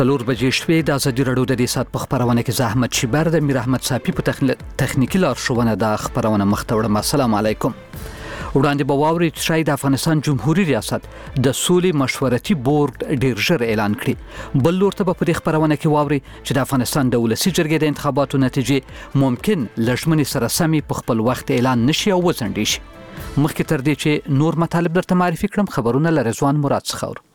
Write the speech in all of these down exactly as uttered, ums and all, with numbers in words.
څلور بجې شپې د ازادي راډیو د دې ساعت په خبرونه کې زه احمد شیبر د میر احمد صافي په تخنیکی لارښوونه د خبرونه مخته وړم. السلام علیکم. وړاندې به واورئ چې د افغانستان جمهوریت ریاست د سولې مشورتي بورډ ډیر ژر اعلان کړي. بل لور ته به په دې خبرونه کې واورئ چې د افغانستان د ولسي جرګې د انتخاباتو نتیجې ممکن له ژمنې سره سمې په خپل وخت اعلان نشي او وځنډي شي. مخکې تر دې چې نور مطالب درته معرفي کړم، خبرونه له رضوان مراد څخه اورو.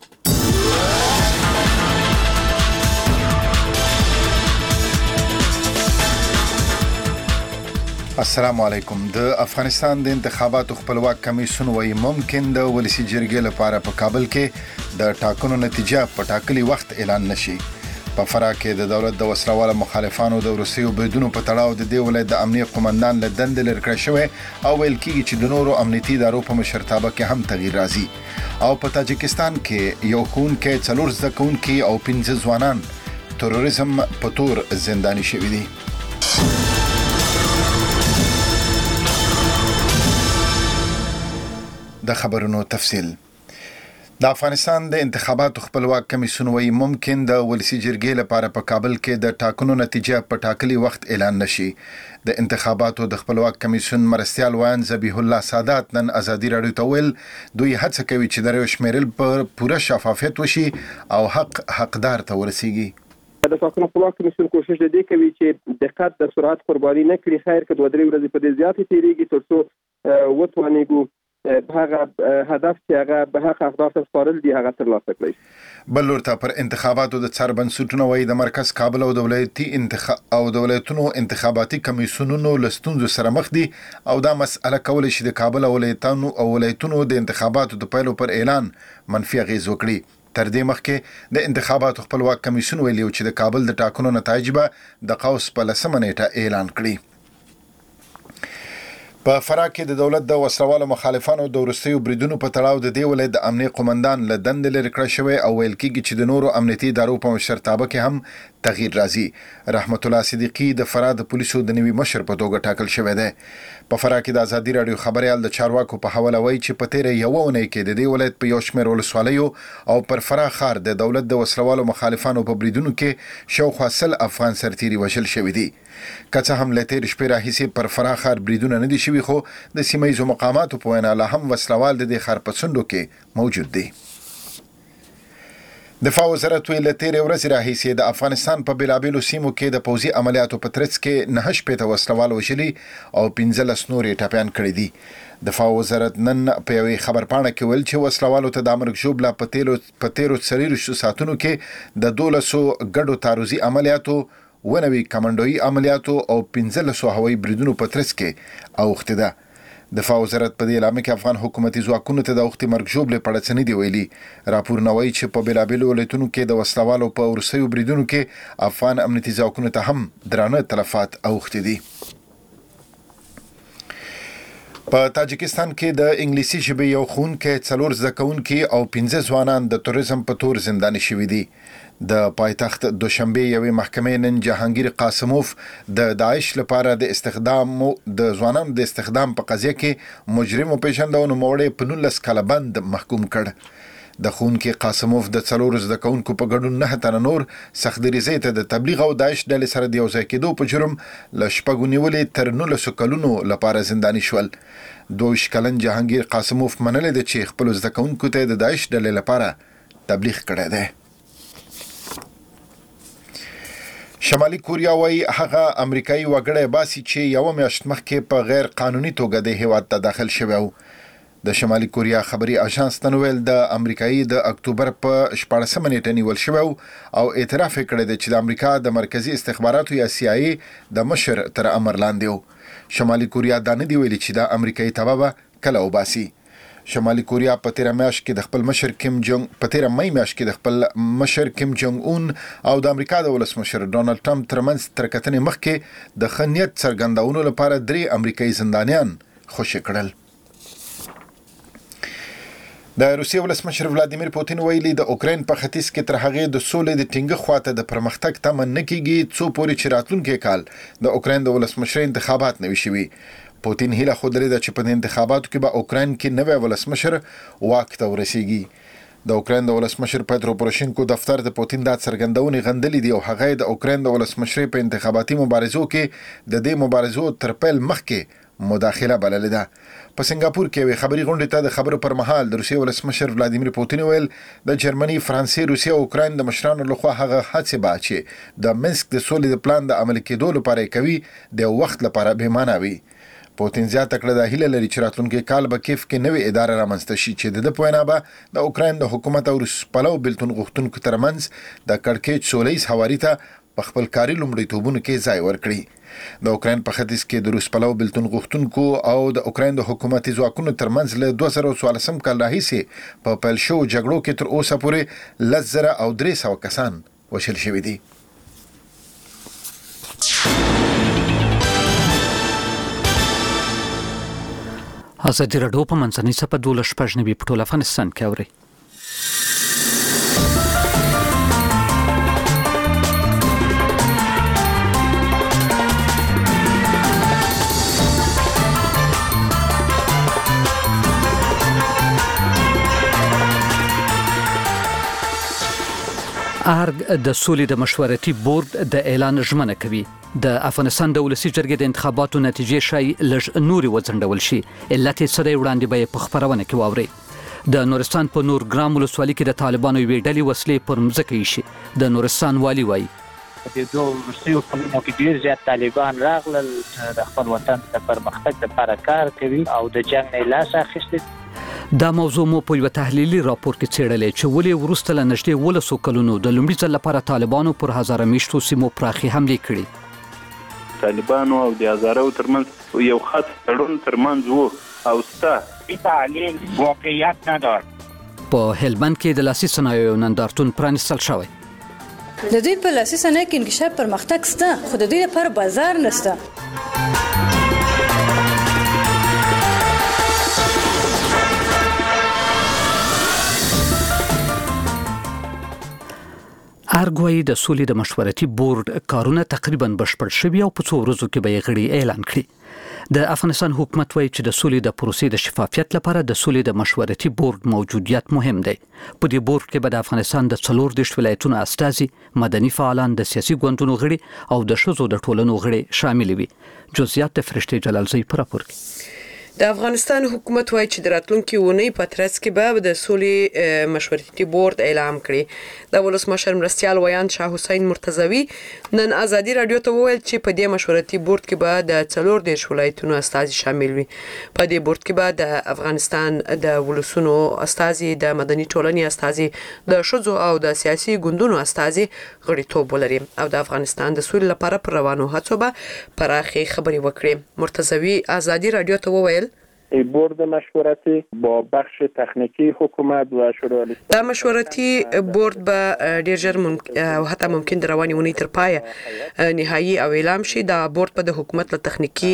السلام علیکم. د افغانستان د انتخاباتو خپلواک کمیسیون وايي ممکن د ولسي جرګې لپاره په کابل کې د ټاکنو نتیجه په ټاکلي وخت اعلان نشي. په فراه کې د دولت د وسلواله مخالفانو د وروستیو بریدونو په تړاو د دې ولایت د امنیه قومندان له دندې لرې کړی شوی او ویل کېږي چې د نورو امنیتي ادارو په مشرتابه کې هم تغییر راځي. او په تاجکستان کې یو ښوونکی، څلور زده کوونکي او پنځه ځوانان تروریزم په تور زنداني شوي دي. د خبرونو تفصیل. د افغانستان د انتخاباتو خپلواک کمیسیون وايي ممکن د ولسي جرګې لپاره په کابل کې د ټاکنو نتیجه په ټاکلي وخت اعلان نشي. د انتخاباتو د خپلواک کمیسیون مرستیال وایان ذبیح الله سادات نن ازادي راډیو ته ویل دوی هڅه کوي چې د ریو شمیرل پر پوره شفافیت وشي او حق حقدار ته ورسیږي. د ټاکنو خپلواک کمیسیون کوشش د دې کوي چې دقت د سرعت قرباني نه کړي. خیر که دوه درې ورځې په دې زیاتې تیریږي تر څو وتوانیږو هغه هدف چې هغه به هغه اهداف سپارل دي هغه ترلاسه کړي. بل ورته پر انتخاباتو د څار بنسټونو وايي د مرکز کابل او د ولایتي انتخاب او د ولایتونو انتخاباتي کمیسیونونو لستونزو سره مخ دي او دا مسأله کول شي د کابل او ولایتونو او ولایتونو د انتخاباتو د پیلو پر اعلان منفي اغیز وکړي. تر دې مخکې د انتخاباتو خپلواک کمیسیون ویلي چې د کابل د ټاکنو نتایج به د قوس په لسمه نیټه اعلان کړي. په فراه کې د دولت د وسلواله مخالفانو د وروستیو بریدونو په تړاو د دې ولایت د امنیه قومندان له دندې لرې کړی شوی او ویل کېږي چې د نورو امنیتي ادارو په مشرتابه کې هم تغییر راځي. رحمت الله صدیقي د فراه د پولیسو د نوي مشر په توګه ټاکل شوی دی. په فراه کې د ازادي راډیو خبريال د چارواکو په حواله وایي چې په تیره یوه اونۍ کې د دې ولایت په یو شمېر ولسوالیو او پر فراه ښار د دولت د وسلوالو مخالفانو په بریدونو کې شاوخوا سل افغان سرتیري وژل شوي دي. که څه هم له تېرې شپې راهیسې پر فراه ښار بریدونه نه دي شوي، خو د سیمه ییزو مقاماتو په وینا لا هم وسلوال د دې ښار په څنډو کې موجود دي. دفاع وزارت ویل له تېرې ورځې راهیسې د افغانستان په بېلابېلو سیمو کې د پوځي عملیاتو په ترڅ کې نهه شپېته وسلوال وژلي او پنځلس نور یې ټپیان کړي دي. دفاع وزارت نن په یوې خبرپاڼه کې ویل چې وسلوالو ته د مرګ ژوبله په تېرو څلېرویشتو ساعتونو کې د دولسو ګډو تعرضي عملیاتو، ونوي کمانډوي عملیاتو او پنځلسو هوایي بریدونو په ترڅ کې اوښتې ده. دفاع وزارت په دې اعلامیه کې افغان حکومتي ځواکونو ته د اوښتې مرګ ژوبلې په اړه څه نه دي ویلي. راپورونه وایي چې په بېلابېلو ولایتونو کې د وسلوالو په وروستیو بریدونو کې افغان امنیتي ځواکونو ته هم درانه تلفات اوښتي دي. په تاجکستان کې د انګلیسي ژبې یو ښوونکی، څلور زده کوونکي او پنځه ځوانان د تروریزم په تور زنداني شوي دي. د پایتخت دوشنبه یوې محکمې نن جهانگیر قاسموف د داعش لپاره د استخدام د ځوانانو د استخدام په قضیه کې مجرم وپېژنده او نوموړی په نولس کاله بند محکوم کړ. د ښوونکي قاسموف د څلورو زده کوونکو په ګډون نهه تنه نور سختدریځۍ ته د تبلیغ او داعش ډلې سره د یوځای کېدو په جرم له شپږو نیولې تر نولسو کلونو لپاره زنداني شول. دوه ویشت کلن جهانگیر قاسموف منلی ده چې خپلو زده کوونکو ته د داعش ډلې لپاره تبلیغ کړی دی. شمالي کوریا وايي هغه امریکایي وګړی باسي چې یوه میاشت مخکې په غیر قانوني توګه د هیواد ته داخل شوی و. د شمالي کوریا خبري اژانس ته ویل د امریکایي د اکتوبر په شپاړسمه نیټه نیول شوی او اعتراف یې کړی دی چې د امریکا د مرکزي استخباراتو یا سی آی ای د مشر تر امر لاندې و. شمالي کوریا دا نه دی ویلي چې د امریکایي تبه به کله وباسي. شمالي کوریا په تیره میاشت کې د خپل مشر کیم جونګ په تیره مې میاشت کې د خپل مشر کیم جونګ اون او د امریکا د ولسمشر ډونالد ټرمپ ترمنځ تر کتنې مخکې د ښه نیت څرګندولو لپاره درې امریکایي زندانیان خوشي کړل. د روسیې ولسمشر ولادیمیر پوتین ویلي د اوکراین په ختیځ کې تر هغې د سولې د ټینګه خواته د پرمختګ تمه نه کیږي څو پورې چې راتلونکی کال د اوکراین د ولسمشر انتخابات نه وي شوي. پوتین هیله خود لري چې په انتخاباتو کې به اوکراین کې نوی ولسمشر واک ته ورسیږي. د اوکراین د ولسمشر پیترو پوروشینکو دفتر د پوتین د څرګندونې غندلې دی او هغه د اوکراین د ولسمشر په انتخاباتي مبارزو کې د دې مبارزو تر پیل مخکې مداخله بللې ده. په سنگاپور کې وی خبري غونډې ته د خبرو پر مهال د روسیې ولسمشر ولادیمیر پوتین ویل د جرمني، فرانسې، روسیې او اوکراین د مشرانو لخوا هغه هڅې به چې د منسک د سولې د پلان د عملي کېدو لپاره کوي د وخت لپاره به معنی وي. پوتین زیاته کړه د هیله لري چې راتلونکي کال به کیف کې نوې اداره رامنځته شي چې د پوینه به د اوکراین د حکومت او روس پلو بلتون غوښتونکو ترمنځ د کړکېچ سولېز هواري ته په خپل کاري لومړیتوبونو کې ځای ورکړي. د اوکراین په ختیځ کې د روس پلو بلتون غوښتونکو او د اوکراین د حکومتي ځواکونو ترمنځ له دوه زره څوارلسم کال راهیسې په پیل شوو جګړو کې تر اوسه پورې لس زره او درې سوه کسان وژل شوي دي. ازادي راډیو په منځنۍ سپه دولس شپږ نوي په ټول افغانستان کې اوري. ارګ د سولې د مشورتي بورډ د اعلان ژمنه کوي. د افغانستان د ولسی جرګې د انتخاباتو نتیجې شای لږ نوري وځنډول شي. علت یې سره وړاندې به په خبرونه کې واوري. د نورستان په نور ګرام ولسوالۍ کې د طالبانو یوې ډلې وسلې پر مځکه ایښي. د نورستان والي وایي د دوه وروستیو کلونو کې ډېر زیات طالبان راغلل، د خپل وطن د پرمختګ لپاره کار کوي او د جنګ نه لاس اخیستی. دا موضوع مو په یو تحلیلي راپور کې څېړلې چې ولې وروسته له نږدې ولسو کلونو د لومړي ځل لپاره طالبانو پر هزاره میشتو سیمو پراخي حملې کړې. طالبانو او د هزارو ترمنځ یو خط تړون ترمنځ وو او ستا تعلیل واقعیت ندار. په هلمند کې د لاسي صنایعو نندارتون پرانیستل شوی. د دې په لاسي صنایعو کې انکشاف پرمختګ شته، خو د دې لپاره بازار نشته. ارګوي د سولې د مشورتي بورډ کارونه تقریبا بشپړ شوي او په څو ورځو کې به یې غړي اعلان کړي. د افغانستان حکومت وایي چې د سولې د پروسې د شفافیت لپاره د سولې د مشورتي بورډ موجودیت مهم دی. په دې بورډ کې به د افغانستان د څلور دیرش ولایتونو استازي، مدني فعالان، د سیاسي ګوندونو غړي او د ښځو د ټولنو غړي شامل وي. جزئیات د فرشتي جلالزی پر راپور کې. د افغانستان حکومت وایي چې د راتلونکي اونۍ په ترڅ کې به د سولې مشورتي بورډ اعلان کړي. د ولسمشر مرستیال ویاند شاه حسین مرتضوی نن ازادي رادیو ته وویل چې په دې مشورتي بورډ کې به د څلور دیرش ولایتونو استازي شامل وي. په دې بورډ کې به د افغانستان د ولسونو استازي، د مدني ټولنې استازي، د ښځو او د سیاسي ګوندونو استازي غړیتوب ولري او د افغانستان د سولې لپاره پر روانو هڅو به پراخي خبرې وکړي. مرتضوی ازادي رادیو ته وویل بورد مشورتی با بخش تکنیکی حکومت و شورای دا مشورتی بورد به ډیر ژر او حتی ممکن د رواني ونی تر پای نهایی او اعلان شي. دا بورد په د حکومت له تکنیکی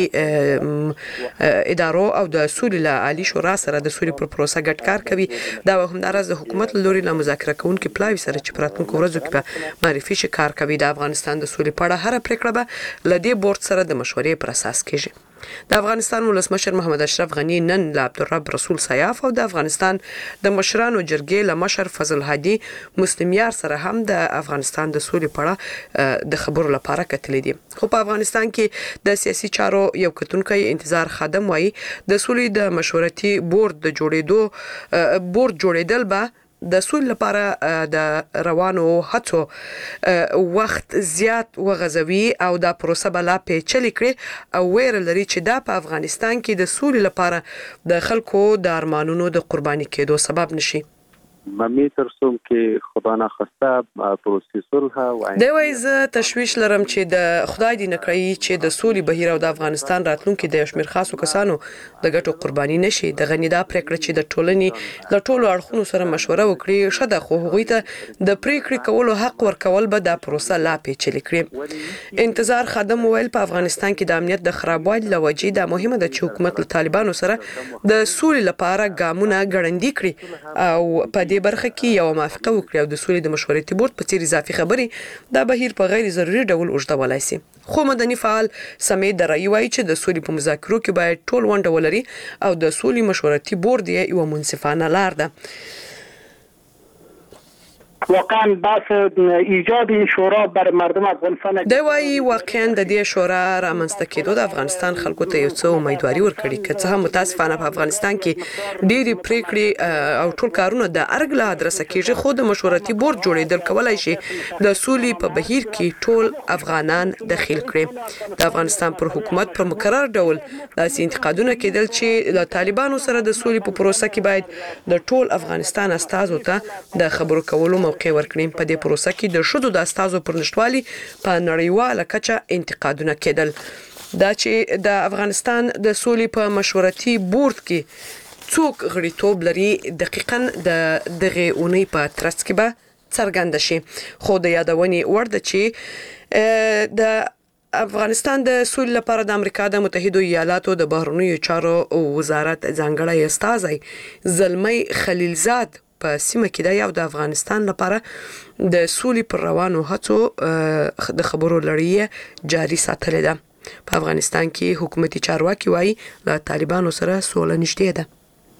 ادارو او د سولې له عالی شورا سره د سولې پر پروسه ګډ کار کوي. دا همدارس د حکومت لوري له مذاکره کوونکو پلاوی سره چې پراتونکو ورځو کې په معرفي شي کار کوي. د افغانستان د سولې په اړه هر پریکړه به له دې بورد سره د مشورې پر اساس کیږي. د افغانستان ولسمشر محمد اشرف غنی نن له عبدالرب رسول سیاف او د افغانستان د مشرانو جرګې له مشر فضل هادي مسلمیار سره هم د افغانستان د سولې په اړه د خبرو لپاره کتلې دي. خو په افغانستان کې د سیاسي چارو یو کتونکی انتظار خادم وایي د سولې د مشورتي بورډ د جوړېدو بورډ جوړېدل به د سولې لپاره د روانو هڅو وخت زیات وغځوي او دا پروسه به لا پیچلې کړي او ویره لري چې دا په افغانستان کې د سولې لپاره د خلکو د ارمانونو د قرباني کېدو سبب نشي. ممی ترسوم کې خدا نخواسته پروسې صلح و د وایز تشویش لرم چې د خدای دې نکړي چې د سولې بهیر او د افغانستان راتلونکي د شمیر خاصو کسانو د ګټو قرباني نشي. د غنی دا پریکړه چې د ټولنې له ټولو اړخونو سره مشوره وکړي شته، خو هغوی ته د پریکړې کولو حق ورکول به دا پروسه لا پیچلې کړي. انتظار خادم ویل په افغانستان کې د امنیت د خرابوالي له وجې دا مهمه ده چې حکومت له طالبانو سره د سولې لپاره ګامونه ګړندي کړي او په برخه کې یو موافقه وکړي او د سولې د مشورتي بورډ په څیر اضافي خبرې دا بهیر په غیر ضروري ډول اوږدولای شي. خو مدني فعال سمې درایي وایي چې د سولې په مذاکرو کې باید ټول ونډه ولري او د سولې مشورتي بورډ یې یو منصفانه لار ده. واقعا بحث ایجاد این شورا بر مردم افغانستان د وايي واقعا د دې شورا رامنځته کېدو د افغانستان خلکو ته یو څه امیدواري ورکړي که څه هم متاسفانه په افغانستان کې ډېری پریکړې او ټول کارونه د ارګ له ادرسه کېږي خو د مشورتي بورډ جوړېدل کولای شي د سولې په بهیر کې ټول افغانان داخل کړي د افغانستان پر حکومت په مقرر ډول داسې انتقادونه کېدل چې د طالبانو سره د سولې په پروسه کې باید د ټول افغانستان استازو ته د خبرو کولو موقع ورکړي په دې پروسه کې د شودو د استازو پر نشټوالي په نړیواله کچه انتقادونه کېدل دا چې د افغانستان د سولې په مشورتي بورډ کې څوک غړیتوب لري دقیقاً د دغه اونۍ په ترڅ کې به څرګند شي خو د یادونې وړ ده چې د افغانستان د سولې لپاره د امریکا د متحده ایالاتو د بهرنیو چارو وزارت ځانګړی استازی زلمی خلیلزاد په سیمه کې د یو د افغانستان لپاره د سولې پر روانو هڅو د خبرو لړۍ جاري ساتلې ده په افغانستان کې حکومتي چارواکي وایي له طالبانو سره سوله نشته ده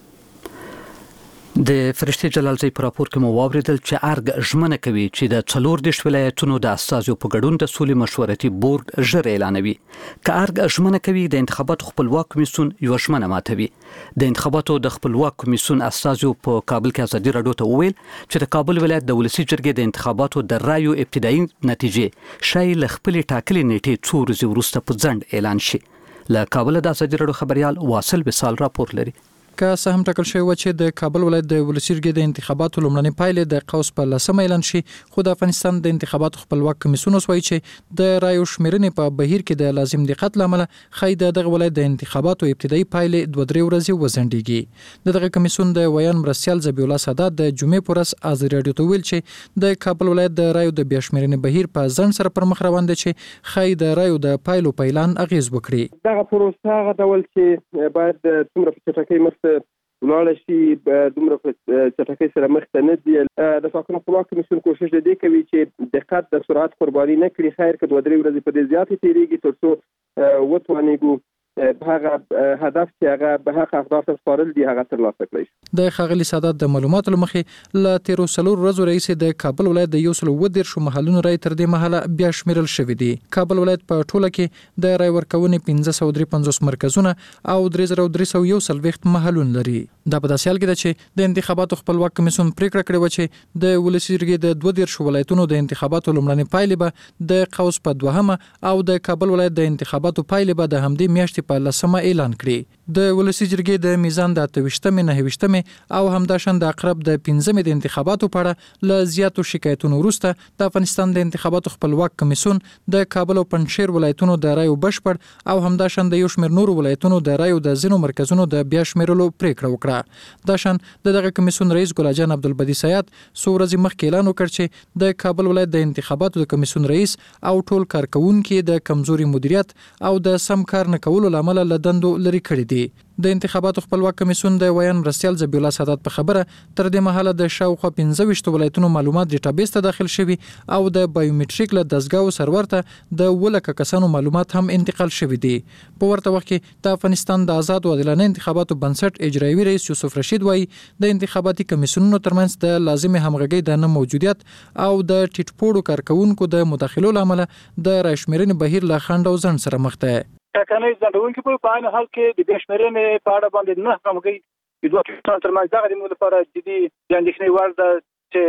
د فرشتي جلالزی پر راپور کې مو واوریدل چې ارګ ژمنه کوي چې د څلور دیش ولایتونو د استازو په ګډون د سولې مشورتي بورډ ژر اعلانوي که ارګ ژمنه کوي د انتخاباتو خپلواک کمیسیون یو ژمنه ماتوي د انتخاباتو د خپلواک کمیسیون استازو په کابل کې ازادي راډیو ته وویل چې د کابل ولایت د ولسی جرګې د انتخاباتو د رایو ابتدایي نتیجې شای ل خپل ټاکلې نیټې څو ورځې وروسته په ځند اعلان شي له کابل د ازادي راډیو خبريال واصل وصال راپور لري که څه هم ټاکل شوی و چې د کابل ولایت د ولسی جرګې د انتخاباتو لومړنۍ پایلې د قوس په لسمه اعلان شي خو د افغانستان د انتخاباتو خپلواک کمیسیون وایي چې د رایو شمیرنې په بهیر کې د لازم دقت لامل خای د دغه ولایت د انتخاباتو ابتدایي پایلې دوه درې ورځې وزندېږي د دغه کمیسیون د ویان مرسیال زبی الله سادات د جمعې پورس ازادي راډیو ته ویل چې د کابل ولایت د رایو د بیا شمیرنې بهیر په ځن سره پر مخ روان دی چې خای د رایو د پایلو پیلان اغیز وکړي دغه پروسه هغه ډول چې باید څومره په چټکۍ مخ ولاړ شي دومره په چټکۍ سره مخ ته نه ځي د ټاکنو خپلواک کمیسیون کوشش دی کوي چې دقت د سرعت قرباني نه کړي خیر که دوه درې ورځې په دې زیاتې تیریږي تر څو وتوانېږو هغه هدف چې هغه به هغه اهداف سپارل دي هغه ترلاسه کړي د خاغلی سادات د معلوماتو لمخې ل تیرو سلور ورځې رئیس د کابل ولایت د یو سل و دېرش محلونو رای تر دې مهاله بیا شمیرل شوې دي کابل ولایت په ټوله کې د رای ورکونې پنځه سوه درې پنځوس مرکزونه او درې زره درې سوه یو څلوېښت محلونه لري دا په داسې حال کې ده چې د انتخاباتو خپلواک کمیسیون پریکړه کړې و چې د ولسی جرګې د دوه دېرش ولایتونو د انتخاباتو لومړنۍ پایلې به د قوس په دوهمه او د کابل ولایت د انتخاباتو پایلې به د همدې میاشتې په لسمه اعلان کړي د ولسی جرګې د میزان د اته ویشتمې نهه ویشتمې او همداشان د اقرب د پنځمې د انتخاباتو په اړه له زیاتو شکایتونو وروسته د افغانستان د انتخاباتو خپلواک کمیسیون د کابل او پنځشیر ولایتونو د رایو بشپړ او همداشان د یو شمېر نورو ولایتونو د رایو د ځینو مرکزونو د بیا شمیرلو پریکړه وکړه دا شان د دغه کمیسیون رئیس ګلاجان عبدالبدی سیاد څو ورځې مخکې اعلان وکړ چې د کابل ولایت د انتخاباتو د کمیسیون رئیس او ټول کارکونکو د کمزوري مدیریت او د سم کار نه کولو لامل له دندو لري کړی دي د انتخاباتو خپلواک کمیسیون د ویان مرسیال زبی الله سادات په خبره تر دې مهاله د شاوخوا پنځه ویشت ولایتونو معلومات ډیټابیس ته داخل شوي او د بایومټریک له دزګاو سرور ته د ولکه کسانو معلومات هم انتقال شوي دي په ورته وخت کې د افغانستان د آزاد او عادلانه انتخاباتو بنسټ اجرایوي رئیس یوسف رشید وایي د انتخاباتي کمیسیونونو ترمنځ د لازمي همغږۍ د نه موجودیت او د ټیټپوړو کارکونکو د مداخلو لامل د راشمېرنې بهیر له خنډ او ځنډ سره مخ ده ټاکنې ځندونکو په عین حال کې د بشمرنې په اړه باندې نه همغږي د دوه کسانو ترمنځ دغه د موږ لپاره جدي د اندېښنې وړ ده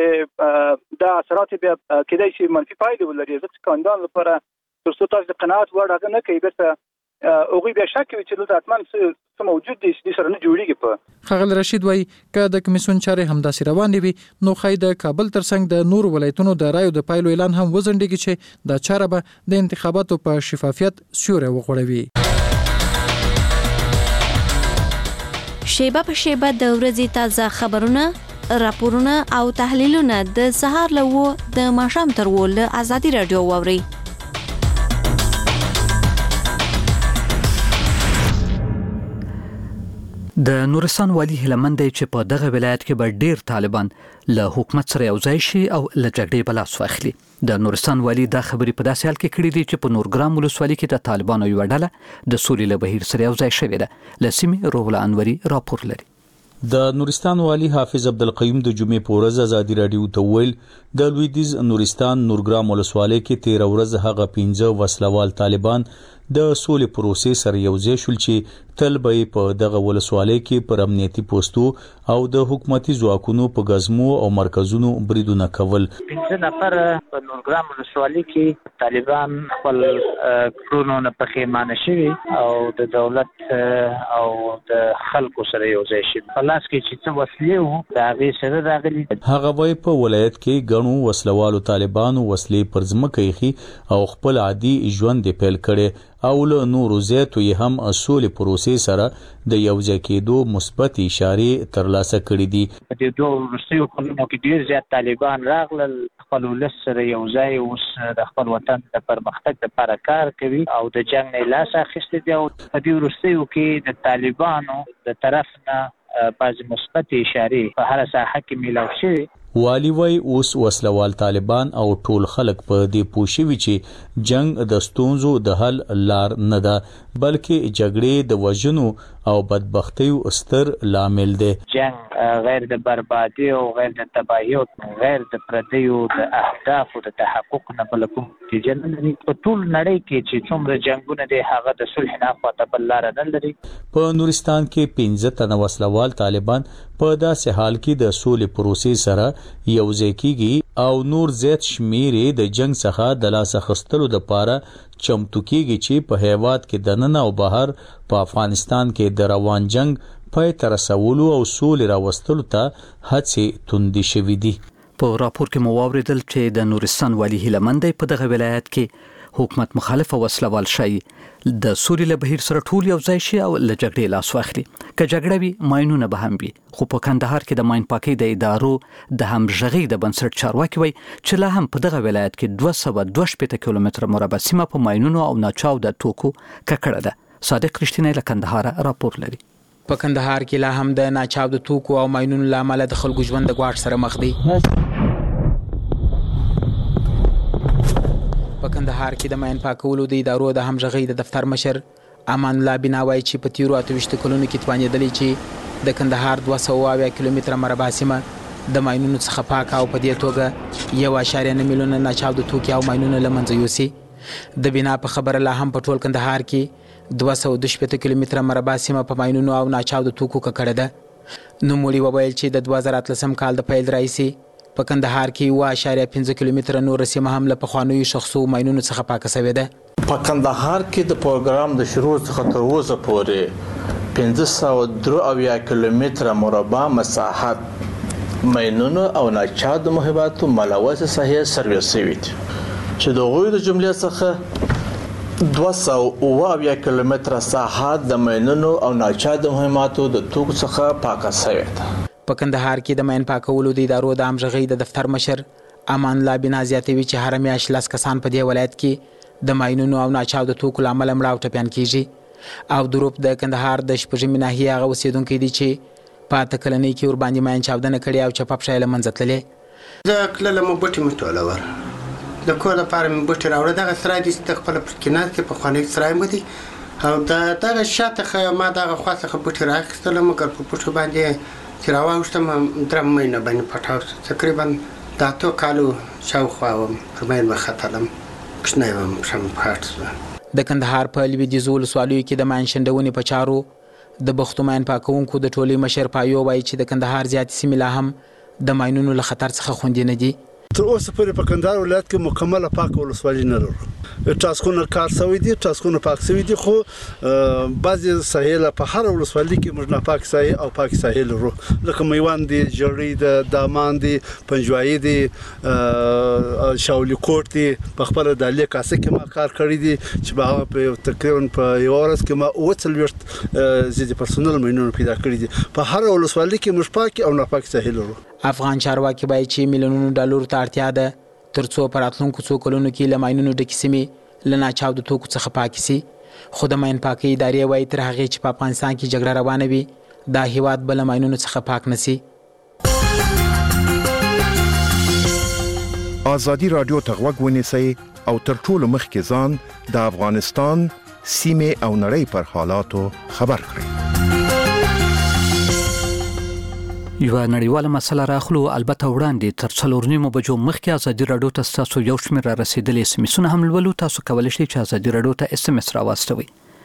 چې دا اثرات بیا کېدای شي منفي پایلې ولري ځکه کاندان لپاره تر څو تاسو د قناعت وړ هغه نه کوي بیرته اوغوی بیا شک کوي چې دلته اتمن څه موجود دي چې سره نه جوړیږي په خغل رشید وایي که د کمیسیون چارې همداسې روانې وي نو خای د کابل ترڅنګ د نور ولایتونو د رایو د پایلو اعلان هم وزندګي چې دا چاره به د انتخاباتو په شفافیت سیوری وغوړوي شیبه په شیبه د ورځې تازه خبرونه راپورونه او تحلیلونه د سهار له د ماښام تر ول ازادي رادیو ووري د نورستان والی هلمند چې په دغه ولایت کې به ډیر طالبان له حکومت سره یوځای شي او له جګړې بلاس واخلي د نورستان والی دا خبرې په داسې حال کې کړې دي چې په نورګرام ولسوالۍ کې د طالبانو یو ډله د سولې له بهیر سره یوځای شوې ده له سیمې روح الله انوري راپور لري د نورستان والی حافظ عبدالقیوم د جمعې په ورځ ازادي رادیو ته ویل د لویدیز نورستان نورګرام ولسوالۍ کې تیر ورځ هغه پنځه وسلوال طالبان د سولې پروسې سره یوځای شول چې تل به په دغه ولسوالۍ کې پر امنیتي پوسټو او د حکومتي ځواکونو په غزمو او مرکزونو بریدونه کول. پنځه نفر په نورګرام ولسوالۍ کې طالبان خپل کړونو په خېمانه شوي او د دولت او د خلکو سره یوځای شي. خلاص کې چې څه وسلې وو د هغې سره راغلي. هغه وایي په ولایت کې ګڼو وسلوالو طالبانو وسلې پر ځمکه ایښي او خپل عادي ژوند یې پیل کړی او له نورو زیاتو یې هم سولې پروسې سره د یوځای کېدو مثبت اشارې ترلاسه کړې دي. په دې دوه وروستیو کلونو کې ډېر زیات طالبان راغلل، خپل ولس سره یوځای اوس د خپل وطن د پرمختګ لپاره کار کوي او د جنګ نه لاس اخیستی دی. او په دې وروستیو کې د طالبانو د طرف نه بعضې مثبت اشارې په هره ساحه کې میلاو شوي. والی وای اوس وسلوال طالبان او ټول خلک په دې پوه شوي چې جنگ د ستونزو د حل لار نه ده بلکې جګړې د وژنو او بدبختیو ستر لامل دی. جنگ غیر د بربادي او غیر د تباهي او غیر د پردیو د اهدافو د تحقق نه بل کوم نتیجه نه لري. په ټول نړۍ کې چې څومره جنگونه دي هغه د صلح نه خواته بل لار نه لري. په نورستان کې پنځه تنه وسلوال طالبان په داسې حال کې د سولې پروسې سره یوځای کیږي او نور زیات شمیر د جنگ څخه د لاس اخیستلو لپاره چمتو کیږي چې په هیواد کې دننه او بهر په افغانستان کې د روان جنگ پای ته رسولو او سولې راوستلو ته هڅې توندې شوې دي. په راپور کې مو واوریدل چې د نورستان والی هیلمند په دغه ولایت کې حکومت مخالف وسلوال شي د سوري له بهیر سره ټول یو ځای شي او له جګړې لاس واخلي. که جګړه وي ماینونه به هم وي، خو په کندهار کې د ماین پاکۍ د ادارو د همغږۍ د بنسټ چارواکي وایي چې لا هم په دغه ولایت کې دوه سوه دوه شپېته کیلومتره مربع سیمه په ماینونو او ناچاو د توکو ککړه ده. صادق رښتینی له کندهار راپور لري. په کندهار کې لا هم د ناچاو د توکو او ماینونو له امله د خلکو ژوند د ګواښ سره مخ دی. په کندهار کې د ماین پاکولو د ادارو د همغږۍ د دفتر مشر امان الله بنا وایي چې په تیرو اته ویشت کلونو کې توانېدلې چې د کندهار دوه سوه اویا کیلومتره مربع سیمه د ماینونو څخه پاکه او په دې توګه یو اعشاریه نه میلیونه ناچاو د توکي او ماینونه له منځه یوسي. د بنا په خبره لا هم په ټول کندهار کې دوه سوه دوه شپېته کیلومتره مربع سیمه په ماینونو او ناچاو د توکو ککړه ده. نوموړي وویل چې د دوه زره اتلسم کال د پیل راهیسې په کندهار کې یوه اعشاریه پنځه کیلومتره نور سیمه هم له پخوانیو شخصو ماینونو څخه پاکه شوې ده. په کندهار کې د پروګرام د شروع څخه تر اوسه پورې پنځه سوه درې اویا کیلومتره مربع مساحت ماینونو او ناچاو محیطاتو ملوث ساحې سرویس شوي دي چې د هغوی د جملې څخه دوه سوه اوه اویا کیلومتره ساحه د ماینونو او ناچاو مهماتو د توکو څخه پاکه شوې ده. په کندهار کې د ماین پاکولو د ادارو د همغږۍ د دفتر مشر امان الله بنا زیاتوي چې هر میاشت لس کسان په دې ولایت کې د ماینونو او ناچاو د توکو له امله مړه او ټپیان کیږي. او دروپ د کندهار د شپږمې ناحیې هغه اوسیدونکي دي چې په اته کلنۍ کې ورباندې ماین چاودنه کړې او چپه پښه یې له منځه تللې. زه تللم بوټي مې ټولول د کور لپاره مې بوټي راوړه. دغه سرای دي چې خپله پر کنار کې پخوانی سرای مو دي او د دغه شاته ما دغه خوا څخه بوټي رااخیستل مګر په بوټو باندې چې راواوښتم درې مهینه باندې پټاو تقریبا د اتو کالو شاوخوا وم پر ماین وختلم کوچنی وم پښه مې پاټ شوه. د کندهار په لویدیځو ولسوالیو کې د ماین شنډونې په چارو د بختو ماین پاکونکو د ټولۍ مشر پایو وایي چې د کندهار زیاتې سیمې لا هم د ماینونو له خطر څخه خوندي نه دي. تر اوسه پورې په کندهار ولایت کې مکمله پاک ولسوالي نه لرو. ټاسکونه کار شوی دي، ټاسکونه پاک شوی دي، خو بعضې ساحې لا په هر ولسوالي کې موږ ناپاک ساحې او پاک ساحې لرو، لکه میوند دي، جړۍ ده، دامان دي، پنجوایي دي، شاولي کوټ دي. په خپله د لیک کاسه کې ما کار کړی دي چې په هغه په تقریبا په یوه ورځ کې ما اووه څلوېښت ضد پرسونل ماینونه پیدا کړي دي. په هر ولسوالي کې موږ پاکې او ناپاکې ساحې لرو. افغان چارواکي وایي چې میلیونونو ډالرو ته اړتیا ده ترڅو په راتلونکو څو کلونو کې له ماینونو ډکې سیمې له ناچاو د توکو څخه پاکې سي. خو د ماین پاکۍ ادارې وایي تر هغې چې په افغانستان کې جګړه روانه وي دا هیواد به له ماینونو څخه پاک نه سي. ازادي راډیو ته غوږ ونیسئ او تر ټولو مخکې ځان د افغانستان سیمې او نړۍ پر حالاتو خبر کړئ. یو نړیواله مسله راخلو البته وړاندې تر څلور نیمو بجو مخکې ازادي راډیو ته تاسو یو شمېر را رسیدلې سمیسونه هم لولو. تاسو کولی شئ چې ازادي راډیو ته اس ام اس راواستوئ.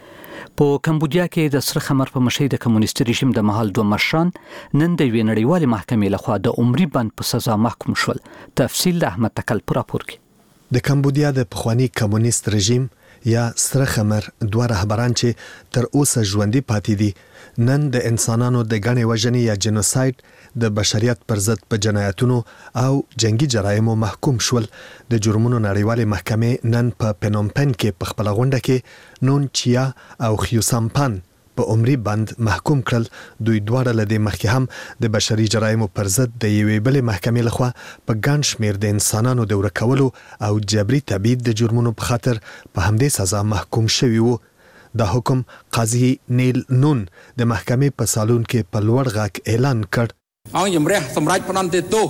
په کمبودیا کې د سره خمر په مشي د کمونیست رژیم د مهال دوه مشران نن د یوې نړیوالې محکمې لخوا د عمري بند په سزا محکوم شول. تفصیل د احمد تکل پر راپور کې. د کمبودیا د پخوانی کمونیست رژیم یا سره خمر دوه رهبران چې تر اوسه ژوندي پاتې دي نن د انسانانو د غنې وژنې یا جنوساید د بشریت پر ضد په جنایتونو او جنگي جرایمو محکوم شول. د جرمونو نړیوالې محکمې نن په پنومپن کې په خپل غونډه کې نون چیا او خیوسامپان په عمري بند محکوم کړل. دوی دواړه له دې مخکې هم د بشري جرایمو پر ضد د یوې بلې محکمې لخوا په ګڼ شمېر د انسانانو د ورکولو او جبري تبعید د جرمونو په خاطر په همدې سزا محکوم شوي وو. دا حکم قاضي نیل نون د محکمې په سالون کې په لوړ غږ اعلان کړ. او یم رح سمراج پنانته تو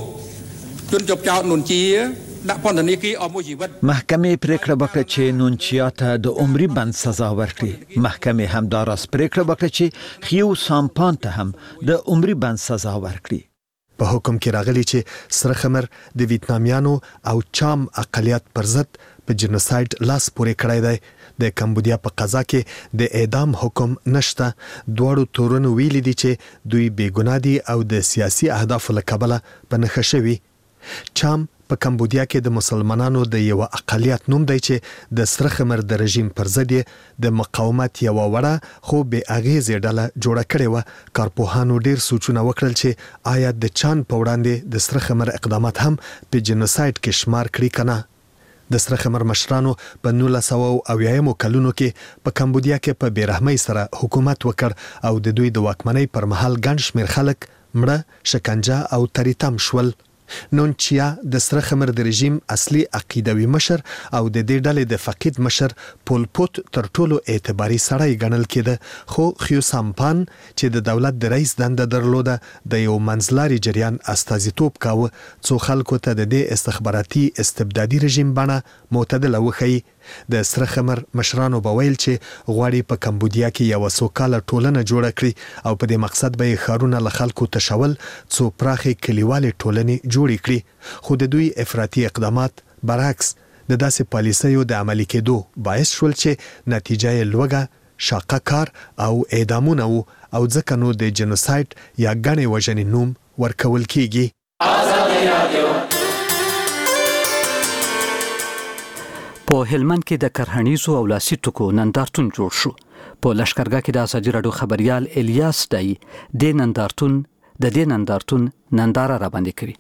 چون چوب چاو نون چی د پوندنیکی او مو جیوت محکمې پریکړه وکړه چې نونچیا ته د عمري بند سزا ورکړي. محکمې هم دا راس پریکړه وکړه چې خیو سامپان ته هم د عمري بند سزا ورکړي. په حکم کې راغلی چې سره خمر د ویتنامیانو او چام اقلیت پر ضد په جنوساید لاس پورې کړی دی. د کمبودیا په قضا کې د اعدام حکم نشته. دواړو تورونو ویلي دي چې دوی بېګناه دي او د سیاسي اهدافو له کبله په نښه شوي. چام په کمبودیا کې د مسلمانانو د یو اقلیت نوم دی چې د سره خمر د رژیم پر ضد د مقاومت یو وړه خو بې اغیزې ډله جوړه کړې وه. کارپوهانو ډیر سوچونه وکړل چې آیا د چان په وړاندې د سره خمر اقدامات هم په جنوساید کې شمار کړي که نه. د سره خمر مشرانو په نولس سوه اویایمو کلونو کې په کمبودیا کې په بېرحمۍ سره حکومت وکړ او د دوی د واکمنۍ پر مهال ګڼ شمېر خلک مړه، شکنجه او تریتم شول. نون چیا د سره خمر د رژیم اصلي عقیدوي مشر او د دې ډلې د فقید مشر پول پوت تر ټولو اعتباري سړی ګڼل کېده. خو خیوسامپان چې د دولت د رئیس دنده درلوده د یو منځلاري جریان استازیتوب کاوه څو خلکو ته د دې استخباراتي استبدادي رژیم بڼه معتدله وښیي. د سره خمر مشرانو به ویل چې غواړي په کمبودیا کې یو سوکاله ټولنه جوړه کړي او په دې مقصد به یې ښارونه له خلکو تشول څو پراخې کلیوالې ټولنې جوړې کړي. خو د دوی افراطي اقدامات برعکس د داسې پالیسیو د عملي کېدو باعث شول چې نتیجه یې لوږه، شاقه کار او اعدامونه وو او ځکه نو د جنوساید یا ګڼې وژنې نوم ورکول کېږي. په هلمند کې د کرهنیزو او لاسي توکو نندارتون جوړ شو. په لشکرګاه کې د ازادي راډیو خبريال الیاس دای د نندارتون د دې نندارتون ننداره را باندې کوي.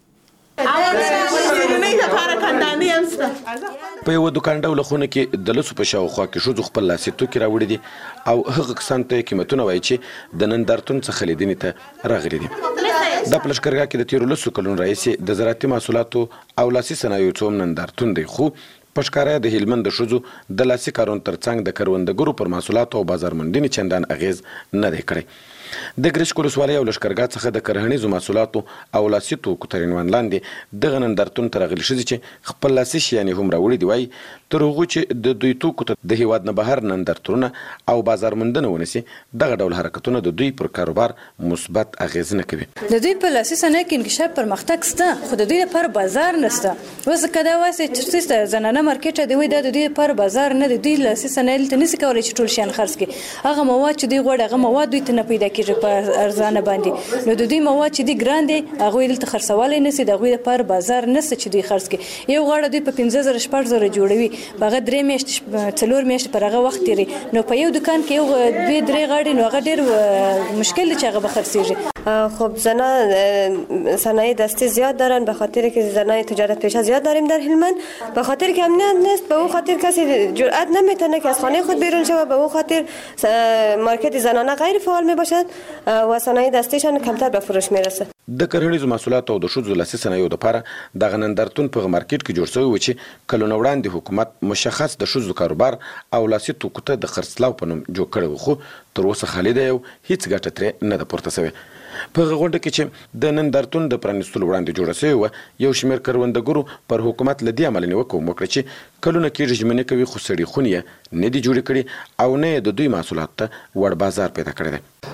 په یو دکاندار خونه کې د لسو په شاوخوا کې شو خپل لاسي توکي راوړي دي او هغه کسان ته قیمتونه وایي چې د نندارتون څخه لیدنې ته راغلي دي. د پلشکرګاه کې د تیرو لسو کلونو رئیس د زراعتي محصولاتو او لاسي صنایعو څوم نندارتون دی. خو پشکاریا د هلمند د شوزو د لاسي کارون ترڅنګ د کروندګرو پر محصولاتو او بازار موندنې چندان اغیز نه دی کړی. د ګرشک ولسوالۍ او لشکرګاه څخه د کرهنیزو محصولاتو او لاسي توکو تر عنوان لاندې دغه نندارتون ته راغلي ښځې چې خپل لاسي شیانې هم راوړي دي وایي تر هغو چې د دوی توکو ته د هیواد نه بهر نندارتونونه او بازار موندنه ونیسي دغه ډول حرکتونه د دوی پر کاروبار مثبت اغیز نه کوي. د دوی په لاسي صنایعو کې انکشاف پرمختګ شته خو د دوی لپاره بازار نشته. اوس که دا وایي چې زنانه مارکیټ دی وایي دا د دوی لپاره بازار نه دی. دوی لاسي صنایع ته نشي کولی چې ټول شیان خرڅ کړي. هغه مواد چې دوی غواړي هغه مواد دوی ته نه پیدا کېږي په ارزانه باندې. نو د دوی مواد چې دي ګران دي هغوی دلته خرڅولی نشي. د هغوی لپاره بازار نشته چې دوی خرڅ کړي. یو غاړه دوی په پنځه زره شپږ زره جوړوي په هغه درې میاشتې څلور میاشتې پر هغه وخت تیري. نو په یو دکان کې یو دوی درې غاړې نو هغه ډېر مشکل دی چې هغه به خرڅېږي. خب زنان صنایع دستی زیاد دارن به خاطر که زنای تجارت پیشه زیاد داریم در هلمند. به خاطر که امنیت نیست به اون خاطر کسی جرئت نمیتونه که از خانه خود بیرون شود. به اون خاطر مارکت زنانه غیر فعال می باشد و صنایع دستیشان کمتر به فروش میرسه. د کرهنیزو محصولاتو او د ښځو لاسي صنایعو دپاره دغه نندارتون په مارکیټ کې جوړ شوی و چې کلونه وړاندې حکومت مشخص د ښځو کاروبار او لاسي توکو ته د خرڅلاو په نوم جوړ کړی و خو تر اوسه خالي دی او هیڅ ګټه ترې نه ده پورته سوې. په هغه غونډه کې چې د نندارتون د پرانیستلو وړاندې جوړه سوې وه یو شمېر کروندګرو پر حکومت له دې امله نیوکه هم وکړه چې کلونه کېږي ژمنې کوي خو سړي خونې یې نه دي جوړې کړي او نه یې د دوی محصولاتو ته وړ بازار پیدا کړی دی.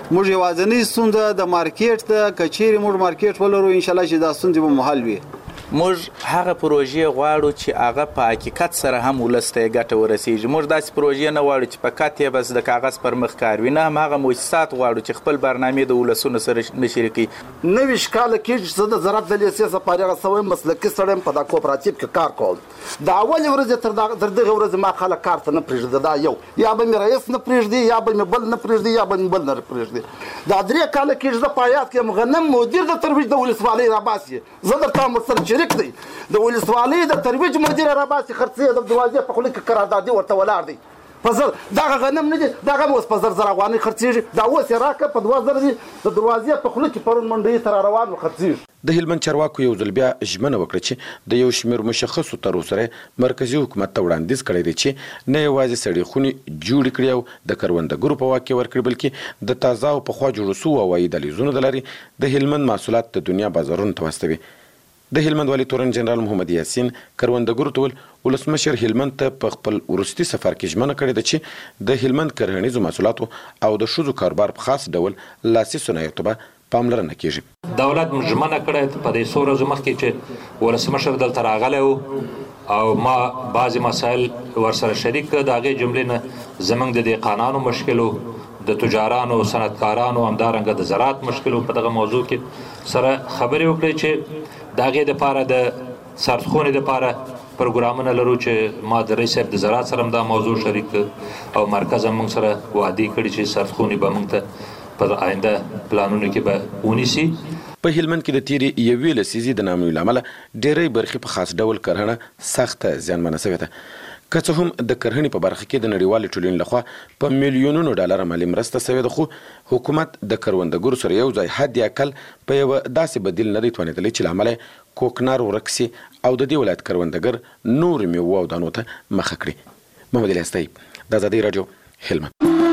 موږ یوازینی ستونزه د مارکیټ ته کچېری موږ مارکیټ ولرو ان شاء الله چې دا ستونزې به محل وي. موږ هغه پروژې غواړو چې هغه په حقیقت سره هم ولسته ګټه ورسیږي. موږ داسې پروژې نه غواړو چې فقط یې بس د کاغذ پر مخ کار وي، نه هم هغه مؤسسات غواړو چې خپل برنامې د ولسونو سره نشري کړي. نوي کال کې چې د زراعت د لیسې سپارغه سوی مسلکي سړی په د کوپراتیف کې کار کول. دا اول ورځ تر دغه ورځ ما خلک کار ته نه پرېږدي. دا یو یا به مې رئیس نه پرېږدي، یا به مې بل نه پرېږدي، یا به مې بل نه پرېږدي. دا درې کاله کې زه په حیات کې غنم مدیر د ترویج د ولسوالۍ راباسي. زه درته ورسره شریک دی. د ولسوالۍ د ترویج مدیر راباسي خرڅې د دروازې په خوله کې قراردادي ورته ولاړ دی. په زر دغه غنم نه دي، دغه اوس په زر زر افغانۍ خرڅېږي. دا اوس یې راکړه په دوه زره دي، د دروازې په خوله کې پرون منډۍ ته را روان و خرڅېږي. د هلمند چارواکو یو ځل بیا ژمنه وکړه چې د یو شمېر مشخصو طرحو سره مرکزي حکومت ته وړاندیز کړی دی چې نه یوازې سړې خونې جوړې کړي او د کروندګرو په واک کې ورکړي، بلکې د تازه او پخوا جوړو سوو هوایي دهلیزونو د لارې د هلمند محصولات د دنیا بازارونو ته واستوي. د هلمند والي تورن جنرال محمد یاسین کروندګرو ته ویل ولسمشر هلمند ته په خپل وروستي سفر کې ژمنه کړې ده چې د هلمند کرهنیزو محصولاتو او د ښځو کاروبار په خاص ډول لاسي صنایعو ته به پاملرنه کیږي. دولت ژمنه کړې په دې څو ورځو مخکې چې ولسمشر دلته راغلی و او ما بعضې مسایل ورسره شریک کړه. د هغې جملې نه زموږ د دهقانانو مشکلو، د تجارانو، صنعتکارانو، همدارنګه د زراعت مشکلو په دغه موضوع کې سره خبرې وکړې چې د هغې دپاره د سردخونې دپاره پروګرامونه لرو چې ما د رئیس صاحب د زراعت سره هم دا موضوع شریک او مرکز هم موږ سره وعدې کړي چې سردخونې به موږ ته په آینده پلانونو کې به ونیسي. په هلمند کې د تیرې یوې لسیزې د ناامنۍ له امله ډېری برخې په خاص ډول کرهڼه سخته زیانمنه سوې ده. که څه هم د کرهڼې په برخه کې د نړیوالې ټولنې لخوا په میلیونونو ډالره مالي مرسته سوې ده، خو حکومت د کروندګرو سره یو ځای حد اقل په یوه داسې بدیل نه دی توانېدلی چې له امله کوکنار ورک سي او د دې ولایت کروندګر نورو میوو او دانو ته مخه کړي. محمد الیاس طیب، د ازادۍ راډیو، هلمند.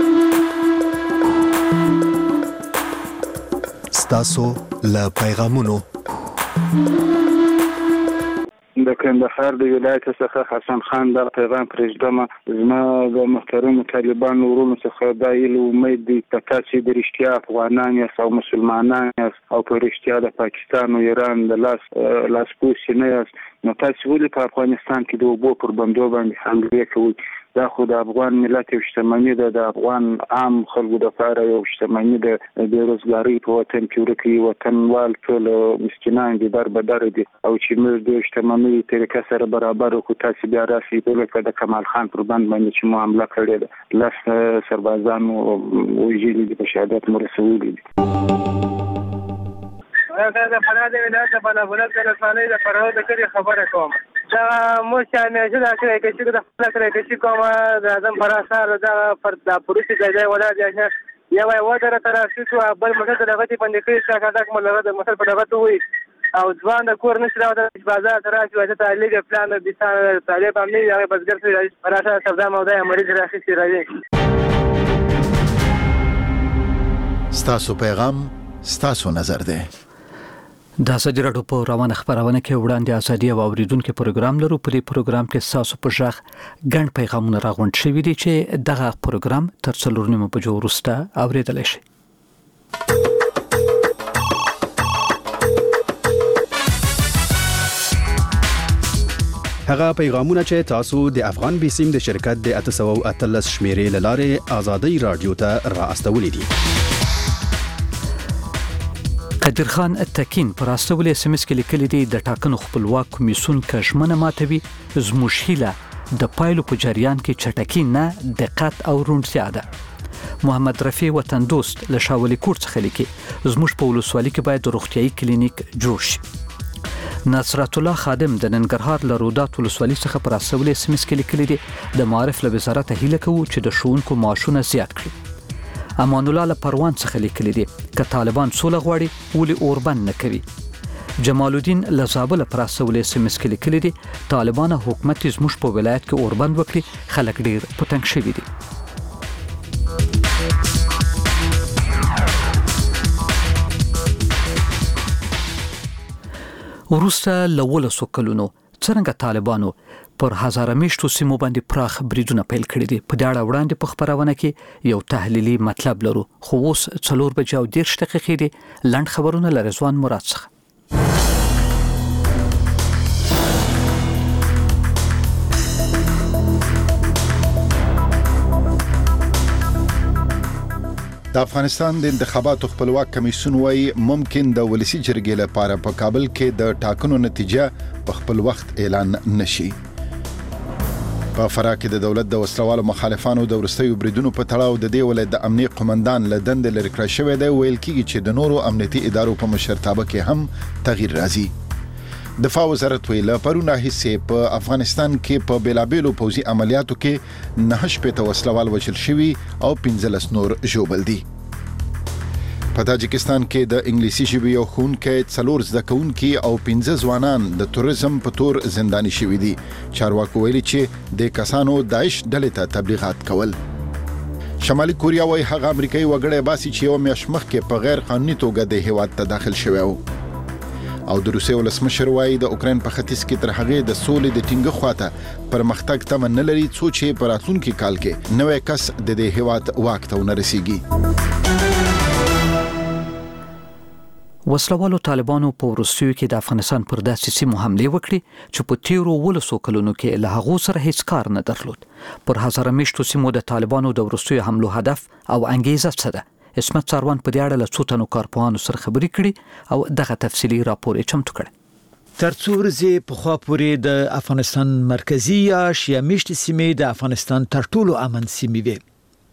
ستاسو له پیغامونو د کندهار د ولایت څخه حسن خان دا پیغام پرېږدم. زما د محترمو طالبانو ورونو څخه دا هیله امید دی که تاسې د رښتیا افغانان یاست او مسلمانان یاست او په رښتیا د پاکستان او ایران د لاس لاسپوڅي نه یاست، نو تاسې ولې په افغانستان کې د اوبو پر بندو باندې حملې کوئ؟ دا خو د افغان ملت یو شتمني ده، د افغان عام خلکو دپاره یو شتمني ده. د بېروزګارۍ په وطن کې ورکوي، وطنوال ټول مسکینان دي، در بدر دي، او چې موږ د شتمنۍ طریقه سره برابر وکړو. تاسې بیا راسئ لکه د کمال خان پر بند باندې چې مو حمله کړې ده، لس سربازان مو وژلي دي، په شهادت مو رسولي دي. دا د فراه د ولایت د بلابلک د رسالۍ د فراه د کلي خبره کوم. دا مو چې همیشه دا کړی کشي د خپله کړی کشي کوم د اعظم فراه ښار دغه پر دا پروسې ځای ځای ولاړ دی. یو یې ودره ته راسي شو، بل موټر ته دغه دې بندې کړي شا کاټک مو لغه د موټر په دغه ته وایي او ځوان د کور نشي راوتلی چې بازار ته راشي وایي ته لیږه پلان بستان طالب هم نه وي، هغې بزګر سړي فراه ښار سودا مودا یې مریض راخیستې راځي. ستاسو پیغام ستاسو نظر دی. د ازادي راډیو په روانه خبرونه کې وړاندې ازادي او اوریدونکو پروګرام لرو. په دې پروګرام کې تاسو په ژغ ګڼ پیغامونه راغونډ شوي دي چې دغه پروګرام تر څلور نیمو بجو وروسته اوریدلی شي. هغه پیغامونه چې تاسو د افغان بیسیم د شرکت د اته سوه او اتلس شمیرې له لارې ازادي راډیو ته را استولې دي. قدر خان تکین پر استول اس ام اس کې لیکلي دي د ټاکنو خپلواک کمیسیون کژمنه ماتوي، زموږ هیله د پایلو په جریان کې چټکي نه دقت او روڼتیا ده. محمد رفیع وطن دوست له شاولي کوټ څخه لیکي زموږ په ولسوالۍ کې باید روغتيایي کلینیک جوړ شي. نصرت الله خادم د ننګرهار له رودات ولسوالۍ څخه پر استول اس ام اس کې لیکلي دي د معارف له وزارت هیله کوو چې د ښوونکو معاشونه زیات کړي. امان الله له پروان څخه لیکلي دي که طالبان سوله غواړي ولې اوربند نه کوي. جمال الدین له زابل پر استول اس ام اس کې لیکلي دي طالبان حکومت زموږ په ولایت کې اوربند وکړي، خلک ډیر پتنګ شوي دي. وروسته له ولسو کلونو څرنګه طالبانو پر هزاره میشتو سیمو باندې پراخ بریدونه پیل کړي دي. په دې اړه وړاندې په خبرونه کې یو تحلیلي مطلب لرو، خو اوس څلور بجې او دېرش دقیقې دي. لنډ خبرونه له رضوان مراد څخه. د افغانستان د انتخاباتو خپلواک کمیسیون وايي ممکن د ولسی جرګې لپاره په کابل کې د ټاکنو نتیجه په خپل وخت اعلان نشي. په فراه کې د دولت د وسلوالو مخالفانو د ورستیو بریدونو په تړاو د دې ولایت د امنیت قومندان له دندې لرې کړی شوی دی. ویل کېږي چې د نورو امنیتي ادارو په مشرتابه کې هم تغییر راځي. دفاع وزارت ویل پرونه هیڅ په افغانستان کې په بیلابېلو پوځي عملیاتو کې نه شپېته وسلوال وژل شوي او پنځلس نور ژوبل دي. په تاجکستان کې د انګلیسي ژبې یو ښوونکی، څلور زده کوونکي او پنځه ځوانان د توریزم په تور زنداني شوي دي. چارواکو ویلي چې د کسانو داعش ډلې ته تبلیغات کول. شمالي کوریا وايي هغه امریکایي وګړی باسي چې یو میاشت مخکې په غیر قانوني توګه د هیواد ته داخل شوی و. او د روسیې ولسمشر وايي د اوکراین په ختیځ کې تر هغې د سولې د ټینګه خواته پرمختګ تمه نه لري څو چې په راتلونکي کال کې نوی کس د دې هیواد واک ته ونه رسیږي. وسلوالو طالبانو په وروستیو کې د افغانستان پر داسې سیمو حملې وکړي چې په تیرو ولسو کلونو کې له هغو سره هیڅ کار نه درلود. پر هزاره میشتو سیمو د طالبانو د وروستیو حملو هدف او انګیزه څه ده؟ اسمت ساروان په دې اړه له څو تنو کارپوهانو سره خبرې کړي او دغه تفصیلي راپور یې چمتو کړی. تر څو ورځې پخوا پورې د افغانستان مرکزی یا شیعه میشتې سیمې د افغانستان تر ټولو امن سیمې وې.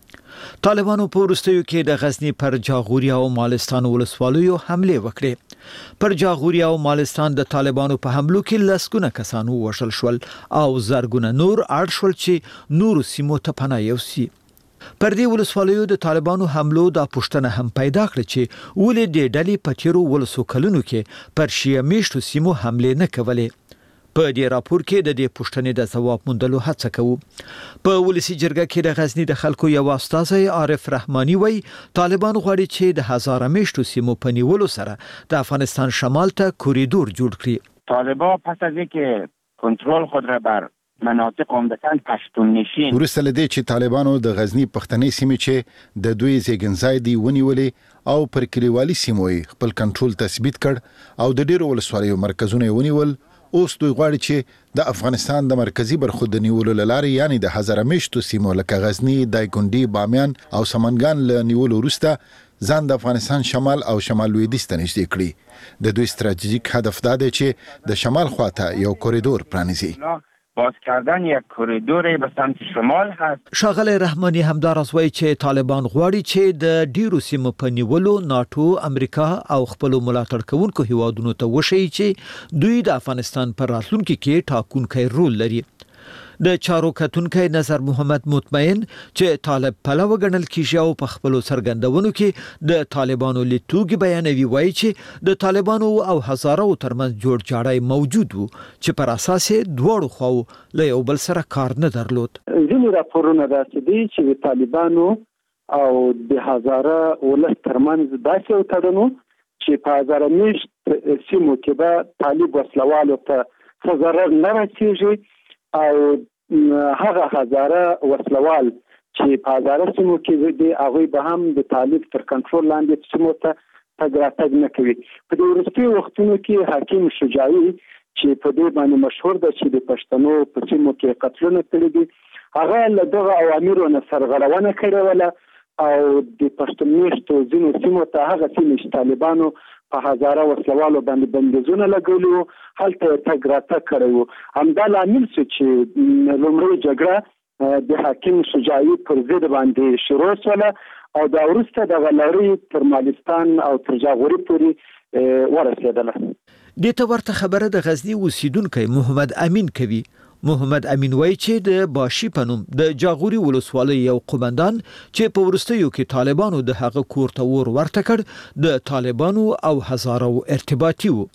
طالبانو په وروستیو کې د غزنی پر جاغوریا او مالستان ولسوالیو حمله وکړې. پر جاغوریا او مالستان د طالبانو په حملو کې لسګونه کسان وژل شول او زرګونه نور اړ شول چې نور سیمو ته پناه یوسي. پر دې ولسوالیو د طالبانو حملو د پښتنه هم پیدا کړ چې ولې د ډلې په تیرو ولسو کلونو کې پر شیعه میشتو سیمو حمله نه کولې. په دې راپور کې د دې پښتنې د ځواب موندلو هڅه کوو. په ولسی جرګه کې د غزنی د خلکو یو استاد عارف رحماني وایي طالبان غواړي چې د هزاره میشتو سیمو په نیولو سره د افغانستان شمال ته کوریدور جوړ کړي. طالبان پس از اینکه کنترل خود را بر مناطق عمدتاً پشتون نشین ورسته لدی چې طالبانو د غزنی پښتنې سیمې چې د دوی زیږنځای دی ونیولې او پر کلیوالي سیمو خپل کنټرول تثبیت کړ او د ډیرو ولسوالیو مرکزونه ونیول. اوس دوی غواړي چې د افغانستان د مرکزی برخو د نیولو لارې یعنی د هزاره میشتو سیمو لکه غزنی، دایکنډي، بامیان او سمنګان له نیولو وروسته ځان د افغانستان شمال او شمال لویدیځ ته نږدې کړي. د دوی ستراتیژیک هدف دا دی چې د شمال خواته یو کوریدور پرانیزي. باز کردن یک کوریدور به سمت شمال هست. شاغلی رحمانی همدارس وایي چې طالبان غواړي چې د ډیرو سیمو په نیولو ناتو، امریکا او خپل ملاتړ کوونکو هیوادونو ته وشي چې دوی د افغانستان پر راتلونکي کې ټاکونکی رول لري. د چارو کتونکي نظر محمد مطمئن چې طالب پلوه ګڼل کیږي او په خپل سرګندونو کې د طالبانو لیدلوري بیانوي وایي چې د طالبانو او هزاره ترمنځ جوړ جاړی موجود وو چې پر اساس دوړو خو له یو بل سره کار نه درلود. ځینې راپورونه راځي چې د طالبانو او د هزاره ولس ترمنځ داسې یو تړون چې په هزاره میشت سیمو کې به طالب وسلوالو ته څه ضرر نه رسیږي او هغه هزاره وسلوال چې په هزاره سیمو کې دي هغه به هم د طالب تر کنټرول لاندې سیمو ته تګ راتګ نه کوي. په دې وروستیو وختونو کې حکیم شجاعي چې په دې باندې مشهور دی چې د پښتنو په سیمو کې قتلونه کړي دي هغه له دغه اوامرو نه سرغړونه کړې وله او د پښتون میشتو ځینو سیمو ته هغه سیمې چې طالبانو په هزاره وسلوالو باندې بندیزونه لګولي هلته تګ راتګ کړی وو. همدا لامل شو چې لومړی جګړه د حکیم شجاعي پر ضد باندې شروع شوه او دا وروسته د غلاري تر مالستان او تر جاغوري پورې ورسېدله. د ته ورته خبره د غزنی اوسیدونکو محمد امین کوي. محمد امین وایي چې د باشي پنوم د جاغوري ولسوالۍ یو قومندان چې په ورستیو کې طالبانو د هغه کور ته ور ورته کړ د طالبانو او هزاره ارتباطي وو.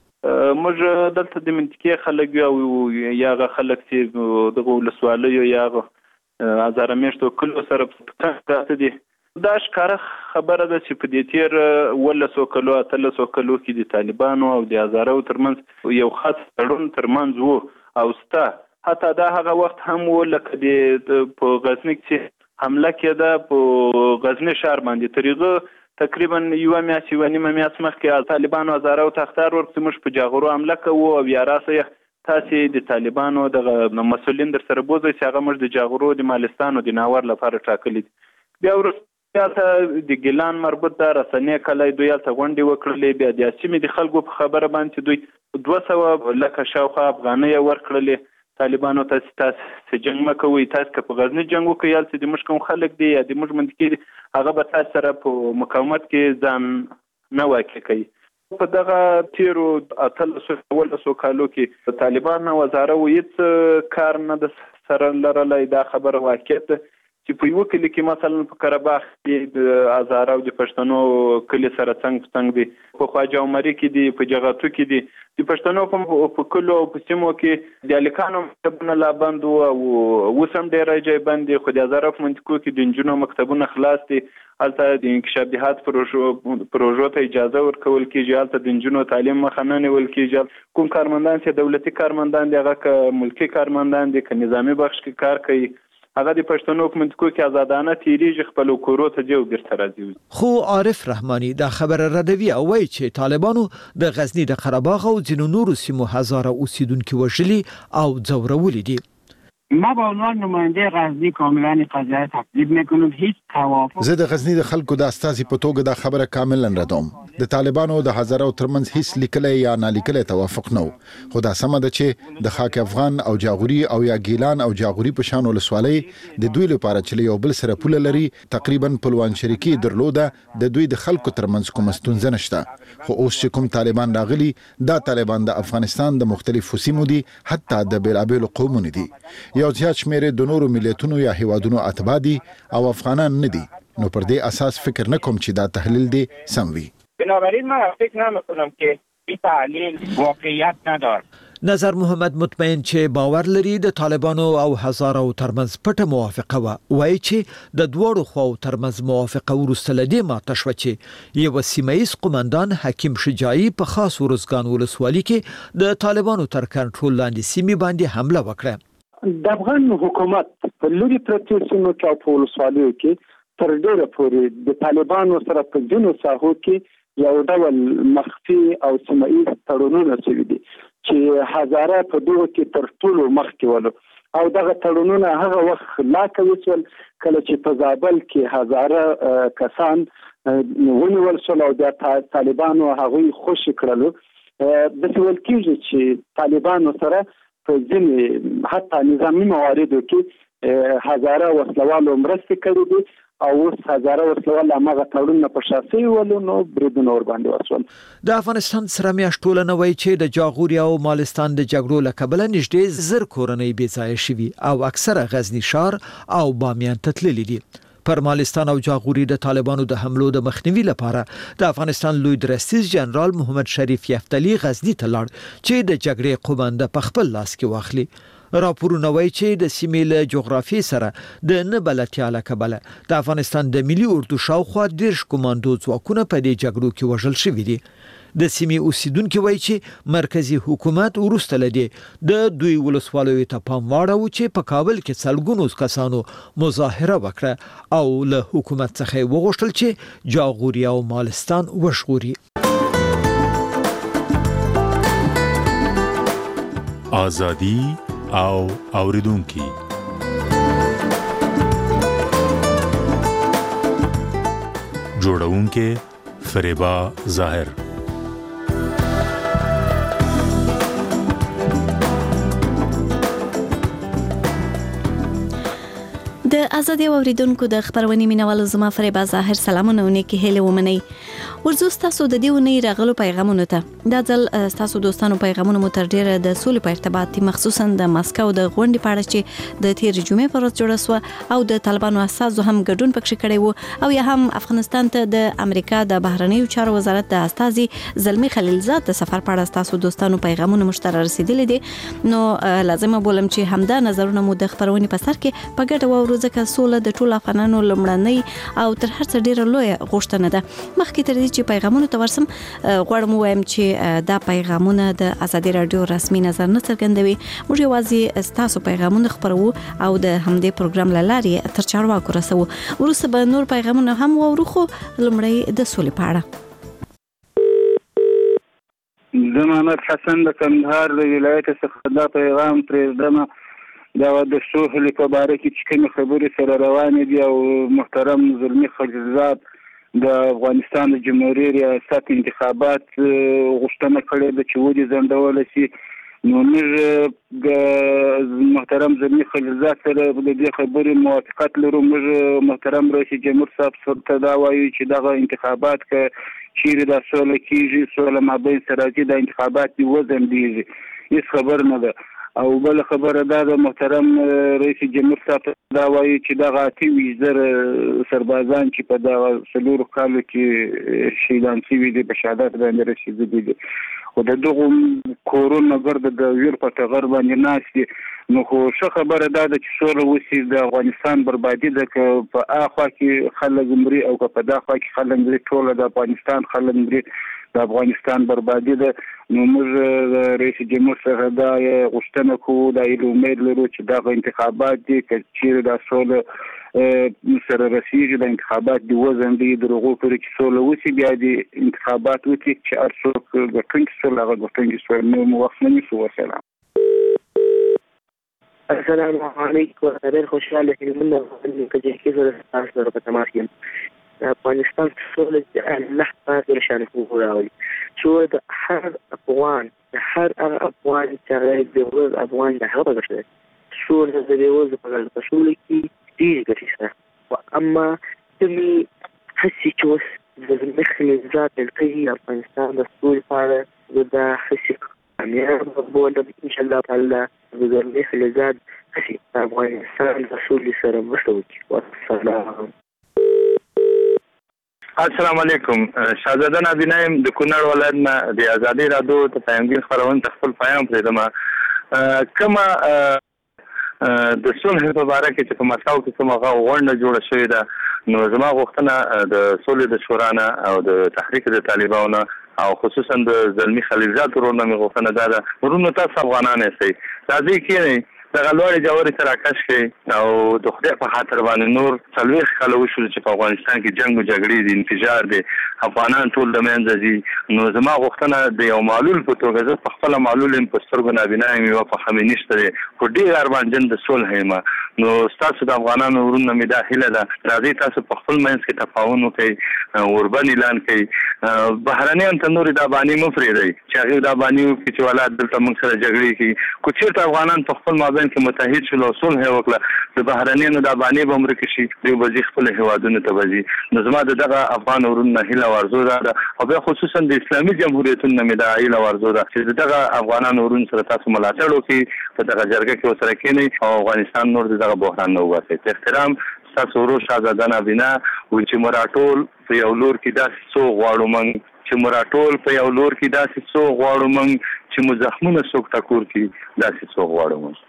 موږ دلته د منطقې خلک یو یاغه خلک چې د ولسوالیو یاغه هزاره میشتو کلو سره تاسو دي دا ښکاره خبره ده چې په دې تیر ولسو کلو اتلسو کلو کې د طالبانو او د هزاره ترمنځ یو خاص تړون ترمنځ وو او ستا حتی دا هغه وخت هم و لکه د په غزنی کې حمله کېده په غزنی ښار باندې طریقه تقریبا یو میاشت یو نیمه میاشت مخکې طالبانو هزاره او تختار ورته موږ په جاغورو حمله کوو او یا راسه تاسې د طالبانو د مسولین در سره بوزئ چې هغه موږ د جاغورو د مالستان او د ناور لپاره ټاکلي دي بیا وروسته د ګیلان مربوط د رسنۍ کلی دوی هلته غونډې وکړلې بیا د سیمې د خلکو په خبره باندې دوی دوه سوه لکه شاوخوا افغانۍ ورکړلې طالبانو تاسو تاسو جنگ مکوئ تاسو که په غزنی جنگ وکړئ هلته د موږ کوم خلک دي یا د موږ منطقې هغه به تاسو سره په مقاومت کې ځان نه واقع کوي په دغه تیرو اتلسو ولسو کالو کې طالبان وزاره هیڅ کار نه د سره لرلی دا خبره واقع ده چې په یو کلی کې مثلا په قرهباغ کې د هزاره او د پښتنو کلی سره څنګ په څنګ دي په خواجه عمري کې دي په جغتو کې دي د پښتنو په کلو او په سیمو کې د الکانو مکتبونه لا بند او اوس هم ډېر ځای بند دي خو د هزاره په منطقو کې د نجونو مکتبونه خلاص دي هلته د انکشاف دهات پروژو ته اجازه ورکول کېږي هلته د نجونو تعلیم مخه نه نیول کېږي کوم کارمندان چې دولتي کارمندان دي هغه که ملکي کارمندان دي که نظامي بخش کې کار کوي هغه د پښتنو په منطقو کې آزادانه تیریږي خپل کورو ته دی او بیرته راځي خو عارف رحمانی دا خبره ردوي او وایي چې طالبانو د غزنی د قره باغ او ځینو نورو سیمو هزاره اوسیدونکو وژلي او ځورولي دي ما به عنوان نماینده غزنی کاملا قضیه تکذیب میکنم هیچ توافق زه د غزنی د خلکو د استازي په توګه دا خبره کاملا ردوم د طالبانو د هزاره او ترمنځ هیڅ لیکلي یا نالیکلي توافق نه خو دا سمه ده چې د خاک افغان او جاغوري او یا ګیلان او جاغوري په شان ولسوالۍ د دوی لپاره چې یو بل سره پوله لري تقریبا پلوان شریکي درلوده د دوی د خلکو ترمنځ کوم ستونزه نشته خو اوس چې کوم طالبان راغلي دا طالبان د افغانستان د مختلفو سیمو دي حتی د بیلابیلو قومونو دي یو زیات شمېر د نورو ملتونو یا هیوادونو اتباع دي او افغانان نه دي نو پر دې اساس فکر نه کوم چې دا تحلیل دی سم وي بنابراین من فکر نمی‌کنم که این تحلیل واقعیت نداره نظر محمد مطمئن چې باور لري د طالبانو او هزاره او ترمنځ پټه موافقه و وایي چې د دوړو خو ترمنځ موافقه ورسته لدی ماته شو چې یو سیمایي قومندان حکیم شجاعي په خاص ورزګان ولسوالۍ کې د طالبانو تر کنټرول لاندې سیمې باندې حمله وکړه د افغان حکومت په لوري پرتو سیمو کې په ولسوالیو کې تر ډیره پورې د طالبانو سره په ځینو ساحو کې یو ډول مخفي او سیمایي تړونونه شوي دي چې هزاره په دغه کې تر ټولو مخکې ولو او دغه تړونونه هغه وخت لا کوي چې کله چې په زابل کې هزاره کسان ونیول شول او د طالبانو هغه خوشی کړلو د څه ول کېږي چې طالبانو سره په ځینې حتی نظامی مواردو کې هزاره وسلوالو مرستې کړې دي او اوس هزاره وسلوال هغه تړون په شاسي ولو نو بریدونه ور باندې وسول د افغانستان سره میاشت ټولنه وایي چې د جاغوري او مالستان د جګړو له کبله نږدې زر کورنۍ بې ځایه شوي او اکثره غزنی ښار او بامیان ته تللي دي پر مالستان او جاغوري د طالبانو د حملو د مخنیوي لپاره د افغانستان لوی درستیز جنرال محمد شریف یفتلی غزنی ته لاړ چې د جګړې قومنده په خپل لاس کې واخلي راپورونه وایي چې د سیمې له جغرافي سره د نه بلدتیا له کبله د افغانستان د ملي اردو شاوخوا دیرش کمانډو ځواکونه په دې جګړو کې وژل شوي دي د سیمې اوسیدونکو وایي چې مرکزی حکومت وروسته لدی د دوی ولسوالیو ته پام واړو چې په کابل کې څلګونو کسانو مظاهره وکړه او له حکومت څخه وغوښتل چې جاغوري او مالستان وژغوري آزادی او اوریدونکي جوړونکي فریبا ظاهر د ازادي اوریدونکو د خبرونې مینوالو زما فریبا ظاهر سلامونه ونکي هله ومني ورزو تاسو د دې ونې راغلو پیغامونه ته دا ځل تاسو دوستانو پیغامونه مو تر ډیره د سولې په ارتباط مخصوصا د ماسکو د غونډې په اړه چې د تیر جمعې پر ورځ جوړه شو او د طالبانو اساسو هم ګډون پکې کړی وو او یا هم افغانستان ته د امریکا د بهرنیو چارو وزارت د استازي زلمی خلیلزاد د سفر په اړه تاسو دوستانو پیغامونه مشترک رسیدلي دي نو لازم بولم چې همدا نظرونه مو د خبرونې په سر کې په ګډه وورو ځکه سوله د ټولو افغانانو لمړنۍ او تر هر څه ډیره لوی غوښتنه ده. مخکې تر دې چې پیغامونو ته ورسم غواړم وایم چې دا پیغامونه د ازادي رادیو رسمي نظر نه څرګندوي. موږ یوازې ستاسو پیغامونه خپرو او د همدې پروګرام له لارې تر چارواکو رسوو. وروسته به نور پیغامونه هم واورو، خو لومړی د سولې په اړه. زه محمد حسن د کندهار د ولایت څخه دا پیغام پرېږدم دا د سوهلې په باره کې چې کومې خبرې سره روانې دي او محترم زلمي خلیلزاد د افغانستان د جمهوریت ریاست انتخابات غوښتنه کړې ده چې ولې ځنډولی شي. نو موږ د محترم زلمي خلیلزاد سره د دې خبرې موافقت لرو. موږ محترم رئیس جمهور صاحب ته دا وایو چې دغه انتخابات که چیرې دا سوله کېږي، سوله مابین سراجي دا انتخابات دې وځنډېږي، هېڅ خبر نه ده. او بل خبره دا د محترم رئیس جمهور صاحب دا وایي چې دغه اته ویشت زره سربازان چې په دغه څلورو کالو کې شهیدان شوي دي په شهادت باندې رسېدلي دي، خو د دغو کورونو ګرد د ویر په ټغر باندې ناست دي. نو خو ښه خبره دا ده چې سوله وشي، د افغانستان بربادي ده، که په اخوا کې خلک مري او که په دا خوا کې خلک مري، ټوله د افغانستان خلک مري، د افغانستان بربادي ده. نو موږ رئیس جمهور څخه دا غوښتنه کوو، دا ایله امید لرو چې دغه انتخابات دي که چیرې دا سوله سره رسېږي، دا انتخابات دې وځنډوي، د هغو پورې چې سوله وشي بیا دې انتخابات وکړي چې هر څوک ګټونکي سول هغه ګټونکي سول. نو مو وخت نه نیسو. وسلام. السلام علیکم. ډېر خوشحاله یم چې کجې سره تاسو سره په تماس یم. افغانستان سوله د الله پاک رشانه وراوي چې د هر افغان د هر افغان چې د ورځ افغان د هغه غشته سوله د ورځ په اړه په سوله کې ډېر ګټه. اما دمي هسي چې وس د مخني ذات القي افغانستان د سولې په اړه د هسي امیر بوله ان شاء الله تعالی د مخني ذات هسي افغانستان د سولې سره مسوي. والسلام. السلام علیکم. شاهزاده نابینایم د کونړ ولایت نه د ازادي رادیو ته پیغام خبرونه ته خپل پیغام پرېږدم. کما د صلح په اړه کې چې په مساو کې کومه غونډه جوړه شوې ده، نو زما غوښتنه د صلح د شورا نه او د تحریک د طالبانو او خصوصا د زلمي خلیلزاد ورونه مې غوښتنه ده ده ورونه تاسو افغانان یې راځي کې دغه لوړې جوړې سره کش کې او د خدای په خاطر باندې نور څلوېښت کاله وشول چې په افغانستان کې جنګ او جګړې دي، انفجار دی، افغانان ټول د منځه ځي. نو زما غوښتنه د یو معلول په توګه زه په خپله معلول یم، په سترګو نابینا یم، یوه پخه مې نشته دی، خو ډېر ارمانجن د صلح یم. نو ستاسو د افغانانو ورونه مې دا هیله ده راځئ تاسو په خپل منځ کې تفاهم وکړئ، اوربند اعلان کړئ، بهرنیان ته نورې دا بانې مه پرېږدئ چې هغې دا بانې وکړي چې ولات دلته موږ سره جګړې کوي. که چېرته افغانان په خپل مابین کې متحد شول او صلح یې وکړه، د بهرنیانو دا بانې به ورکې شي، دوی به ځي خپلو هېوادونو ته به ځي. نو زما د دغه افغان ورونو نه هیله او ارزو دا ده، او بیا خصوصا د اسلامي جمهوریتونو نه مې دا هیله او ارزو ده چې د دغه افغانانو ورونو سره تاسو ملاتړ وکړئ، په دغه جرګه کې ورسره کښېنئ او افغانستان نور د دغه بحران نه وباسئ. احترام ستاسو ورور شهزاده نابینا وایي چې موږ راټول په یو لور کې داسې څوک غواړو موږ چې موږ راټول په یو لور کې داسې څوک غواړو موږ چې مو زخمونه څوک ټکور کړي، داسې څوک غواړو موږ.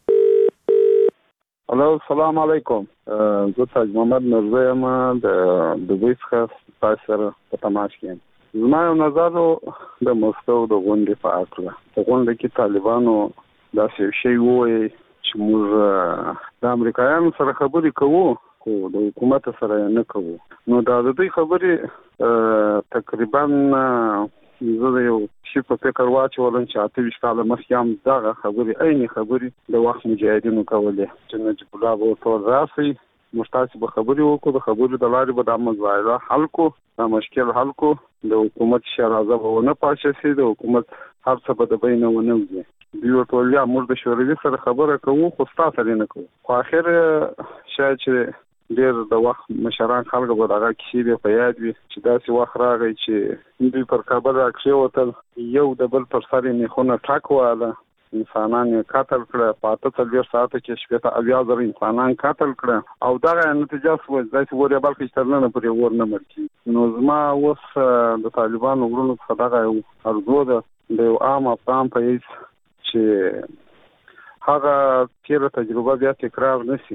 الو السلام علیکم. زه تاج محمد نرزه یم د دوبۍ څخه تاسو سره په تماس کې یم. زما یو نظر د مسکو د غونډې په اړه. په غونډه کې طالبانو داسې شی وایي چې موږ د امریکایانو سره خبرې کوو خو د حکومت سره نه کوو. نو دا د دوی خبرې تقریبا زه د یو شي په فکر واچولم چې اته ویشت کاله مخکې هم دغه خبرې عیني خبرې د وخت مجاهدینو کولې چې نجیب الله به ورته راسئ، موږ تاسې به خبرې وکړو، د خبرې د لارې به دا مسایله حل کړو، دا مشکل حل کړو، د حکومت شرازه به ونه پاشه شي، د حکومت هر څه به د بینه ونه وځي. دوی ورته ویل یا موږ د شوروي سره خبره کوو خو ستا سره نه کوو. خو اخر شاید چې ډېر د وخت مشران خلکو به دغه کیسې به په یاد وي چې داسې وخت راغی چې دوی پر کابل راکښېوتل، یو د بل پر سر یې میخونه ټک واله، انسانان یې قتل کړه، په اته څلوېښت ساعته کې شپېته اویا زره انسانان قتل کړه او دغه نتیجه شوه داسې ور یې بلکې چې تر ننه پورې ور نه مړ کېږي. نو زما اوس د طالبانو وروڼو څخه دغه یو ارزو ده د یو عام افغان په حیث چې هغه تېره تجربه بیا تکرار نه شي.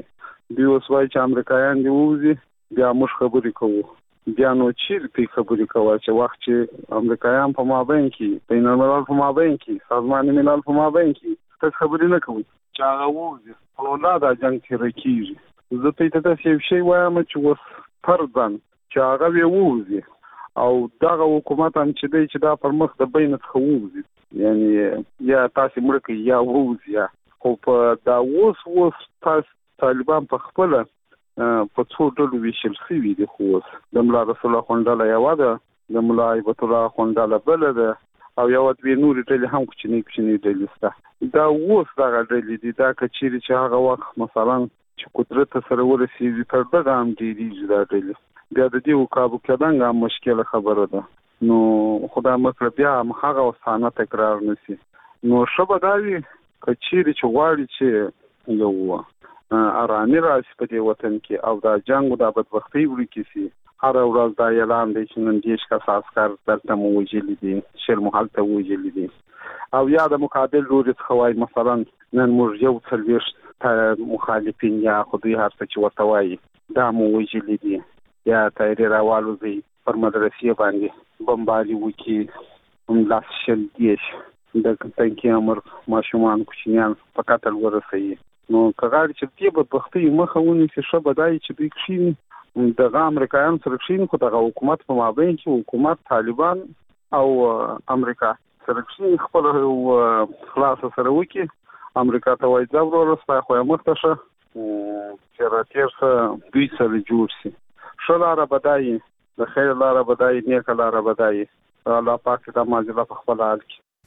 دی اوس وایي چې امریکایان دی ووځي بیا موږ خبرې کوو بیا نو چیرې خبرې کوو چې وخت چې امریکایان په مابین کې بین الملل په مابین کې سازمان ملل په مابین کې څه خبرې نه کوي چې هغه ووځي نو لا دا جنګ تیر کیږي زه ته ته څه شی وایم چې اوس فرضاً چې هغه ووځي او دغه حکومت هم چې دی چې دا پر مخ د بین څخه ووځي یعنی یا تاسو مړ کې یا ووځي خو په دا اوس اوس تاسو طالبان په خپل په څو ډلو ویشل شوي دي خو د ملا رسول الله خونډاله یو ده د ملا ایبت الله خونډاله بل ده او یو دوی نور ډلې هم کوچنی کوچنی ډلې سته دا اوس دغه ډلې دي دا کچېری چې هغه وخت مثلا چې قدرت سره ورسېږي تر دغه هم ډېری دا ډلې بیا د دې وکابو کېدنګ هم مشکله خبره ده نو خدای مکړه بیا هغه وسانه تکرار نشي نو شبه دا وي کچېری چې غواړي چې یو ارامي راشي په دې وطن کې او دا جنگ او دا بدبختي ورکی سي هر ورځ دا اعلان دی چې نن دیش کا ساسکار درته مو وجلی دي شر محلته وجلی دي او یا د مقابل لوري خوای مثلا نن موږ یو څلويش مخالفین یا خودي هر څه چې وتوي دا مو وجلی دي یا تایری راوالو زی پر مدرسې باندې بمبالي وکي هم لاس شل دیش د تنکي امر ماشومان کوچنیان په قتل ورسي نو کغاړي چې دې په بختي مخه ونی چې شبه دای چې دوی کښین د امریکایان سره کښین خو د حکومت په مابین کې حکومت طالبان او امریکا سره کښین خپل خلاص سره وکي امریکا ته وایي دا ورسته خو مخته چې راتیر سره دوی سره جوړ شي شلاره بدای د خیر لاره بدای نیک لاره بدای الله پاک دې ماجله په خپل حال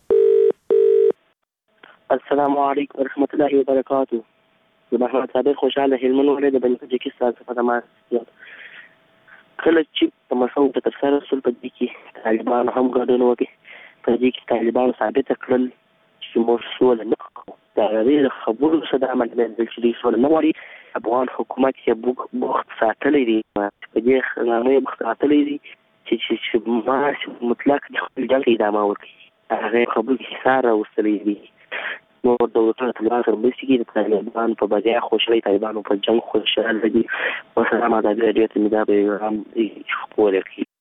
کې السلام علیکم ورحمۃ اللہ وبرکاتہ زه محمد صابر خوشاله هلمند ولې د بنګو کې ستاسو په دماغ کله چې په مسو په تر سره رسول په دې کې طالبان هم ګډون وکړي په دې کې طالبان ثابت کړل چې موږ سول نه دا غیر خبرو سره عمل نه چې سول نه وری افغان حکومت یې بوخت ساتلې دي په دې نه بوخت ساتلې دي چې چې ما مطلق د جنګ ادامه وکړي هغه خبرو کې ساره وسلې دي نو د دولتونو طالبان سره مرستې کوي د طالبان په بجای خوشحالي طالبانو په جنګ خوشحاله دي وسلام ازادي راډیو ته مې دا پیغام خپور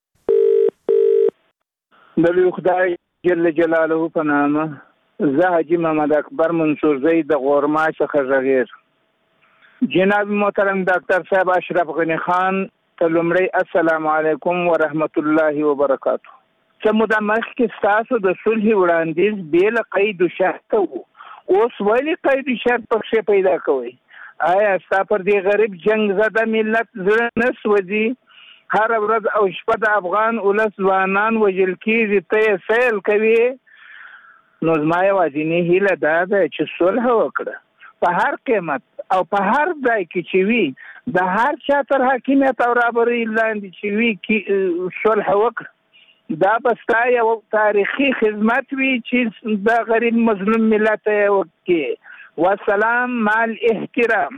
کړي د لوی خدای جل جلاله په نامه زه حاجي محمد اکبر منصور زئی د غورما څخه غږیر جناب محترم ډاکټر صاحب اشرف غنی خان ته لومړی السلام علیکم ورحمت الله وبرکاتہ چې موږ د مخ کې تاسو د صلح وړاندیز بیل قید شرط وو اوس ولی قید شرط پکې پیدا کوي آیا تاسو پر دې غریب جنگ زده ملت زړه نه سوځي هر ورځ او شپه د افغان ولس ځوانان وژل کیږي ته سیل کوي نو زما یوازینی هیله دا ده چې صلح وکړه په هر قیمت او په هر ځای کې چې وي د هر چا تر حاکمیت او رابري لاندې چې وي کې صلح وکړه دا بستا یو تاریخي خدمت وی چې د غریب مظلوم ملت وکړي والسلام مال احترام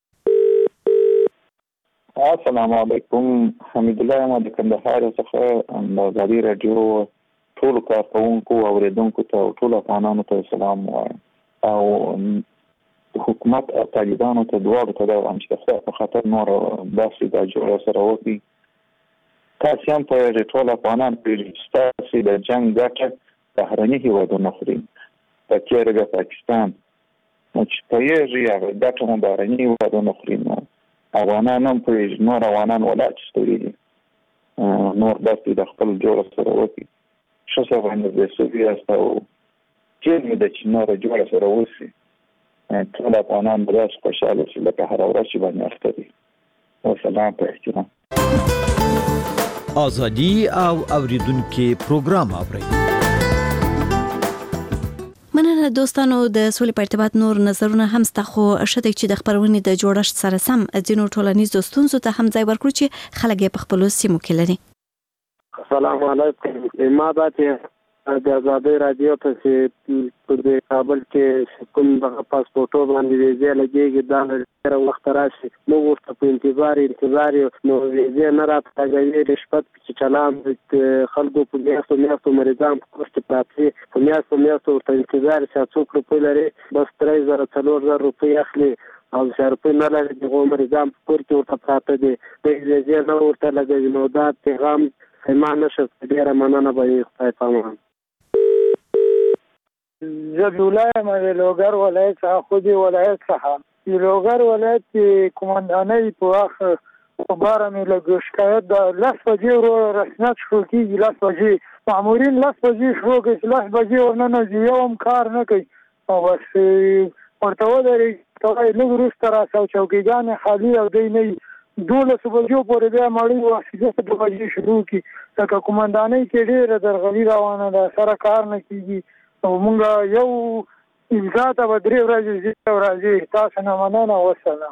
السلام علیکم حمید الله ما د کندهار څخه د ازادي رادیو ټول کارکونکو او اوریدونکو ته ټول افغانانو ته سلام وایم او حکومت او طالبانو ته دواړو ته دا چې په خاطر نور داسې د جوړ سره وکړي تاسو هم په ټول افغانان په تاسو د جنگ ګټه بهرني هیوادونو خوري په چیرې د پاکستان چې په یوه ځای ګټه هم بهرني هیوادونو خوري نو افغانان هم په نور افغانان ولاړ شي نور داسې د خپل جوړ سره وکړي څه څه باندې د سوي استو چې د چینور جوړ سره وسی ټول افغانان به خوشاله شي لکه هر ورځ چې باندې اختري والسلام په احترام آزادی او اوریدونکو پروګرام اورئ مننه دوستانو د سولې په ارتباط نور نظرونه هم ستاسو شته چې د خبرونې د جوړښت سره سم ځینو ټولنیزو ستونزو ته هم ځای ورکړو چې خلک یې په خپل سیمو کې لري السلام علیکم ما باندې د ازادي رادیو ته په کابل کې کوم د پاسپورتو باندې ویزه لګیږي دا ډېر وخت راشي نو ورته په انتظار انتظار نو ویزه نه راځي د شپږ چې چلام خلکو په میاشتو میاشتو مریضان کوست پاتې په میاشتو میاشتو ورته انتظار چې څوک په لري بس درې زره څلور زره روپۍ اخلي او شرپي نه لري د مریضان په کور کې ورته پراته دي د اجازه نه ورته لګوي نو دا پیغام ما نشه ډیره مننه به خدای پامان زبیولای ما لوګر ولایت څخه خو دې ولایت څخه لوګر ولایت کومندانۍ په واخ په باره مې له شکایت د لس بجې ورو رسمیت شروع کېږي لس بجې مامورین لس بجې شروع کوي چې لس بجې ورننوځي یو هم کار نه کوي او بس ورته ودرېږي لږ وروسته راسه او چوکیګانې خالي او دی نه وي دولسو بجو پورې بیا مړۍ واخیستې دوه بجې شروع کړي لکه کومندانۍ کې ډېره درغلي روانه ده سره کار نه کېږي او مونږ یو امضا ته به درې ورځې ځي راځي تاسو نه مننه وسلام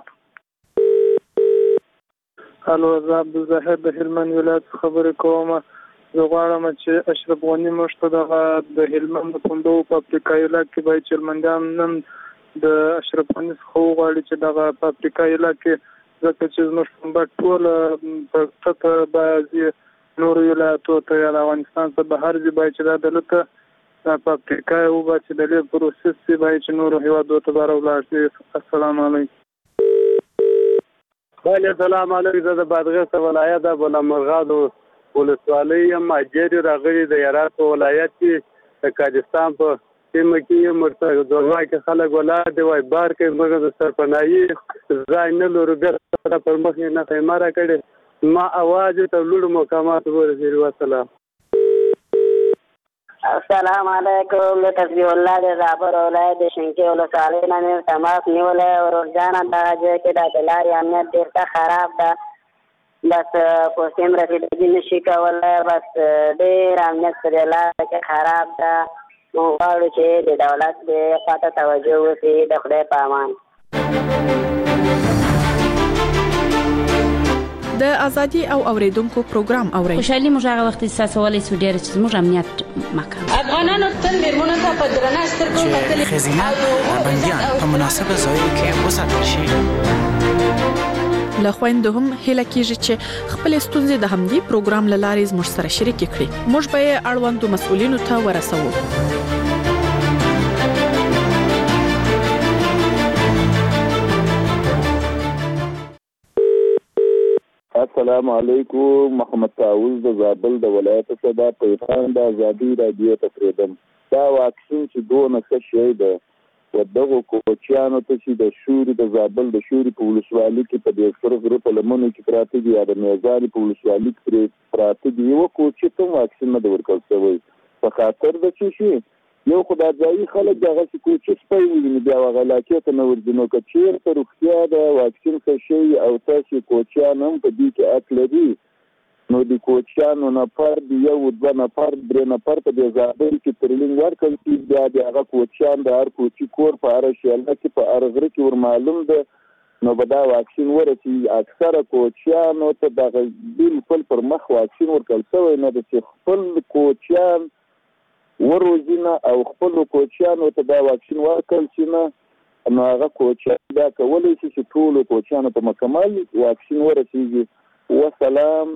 الو زه عبدالظاهر د هلمند ولایت خبرې کوم زه غواړم چې اشرف غني موږ ته دغه د هلمند د پوندو په افریقایي علاقې کې باید چې هلمندیان نن د اشرف غني څخه وغواړي چې دغه په افریقایي علاقې ځکه چې زموږ پنبه ټوله په ته بعضې نورو ولایتو ته یا د افغانستان څخه بهر ځي باید چې دا دلته په افریقا وباسي د لې پروسس سي باید چې نورو هیوادو ته بهر ولاړ شي السلام علیکم بله سلام علیکم زه د بادغیس ولایت د بلمرغادو ولسوالۍ یم اجر راغلي د هرات په ولایت کې د کاجستان په سیمه کې مرته دوه کې خلک ولاړ دی وای بار کې موږ د سرپناهي ځای نه لرو بیا پر مخ نه خیماره کړي ما اواز ته لوړ مقامات ورسېږي والسلام السلام علیکم د تسبیح الله د زابر ولایت د شنکي ولسوالۍ نه مې تماس نیولی ورورجانه دغه ځای کې د لارې امنیت ډېر ښه خراب ده بس پوستیم رسیدګي نشي کولی بس ډېر امنیت په دې لاره کې خراب ده موږ غواړو چې د دولت دې خواته توجه وکړي د خدای په امان د ازادي او اوریدونکو پروګرام اوري خوشحالي موږ هغه وخت احساسولای سو ډیر چې موږ امنیت مکان افغانانو تل میرمنو ته په درنه سترګو کتل خزینه بنديان په مناسبه ځایو کې وساتل شي له خويندو هم هله کیږي چې خپل ستونزې د همدې پروګرام لارې زموږ سره شریک کړي موږ به اړوندو مسؤلینو ته ورسوو السلام علیکم محمد طاووس د زابل د ولایت څخه د پیغام د ازادي رادیو تفریدم دا واکسین چې دونه څه شي ده ودغه کوچیانو ته چې د شوري د زابل د شوري په ولسوالۍ کې په دې سره غره په لمنو کې پراته دي د میزان په ولسوالۍ کې پراته دي یو کوچی ته واکسین نه ورکول شوی په خاطر د چې شي یو خدای ځای خلک دغه کوچی سپي ویني بیا وغلاکه ته نور دینو کچیر تر روغتیا د واکسین څه شي او تاسو کوچیان هم په دې کې اکل دي نو د کوچیانو نه پر دی یو د نه پر درې نه پر په دې ځابل کې ترلینګ ورکړي چې بیا د هغه کوچیان د هر کوچی کور په اړه شیله کې په ارغره کې ور معلوم ده نو به دا واکسین ورته اکثره کوچیانو ته د بالکل پر مخ واکسین ورکړل شوی نه د خپل کوچیان وروزینه او خپل کوچیانو ته دا واکسین ورکړل شي نه نو هغه کوچیان دا کولای شي چې ټول کوچیانو ته مکمل واکسین ورسیږي وسلام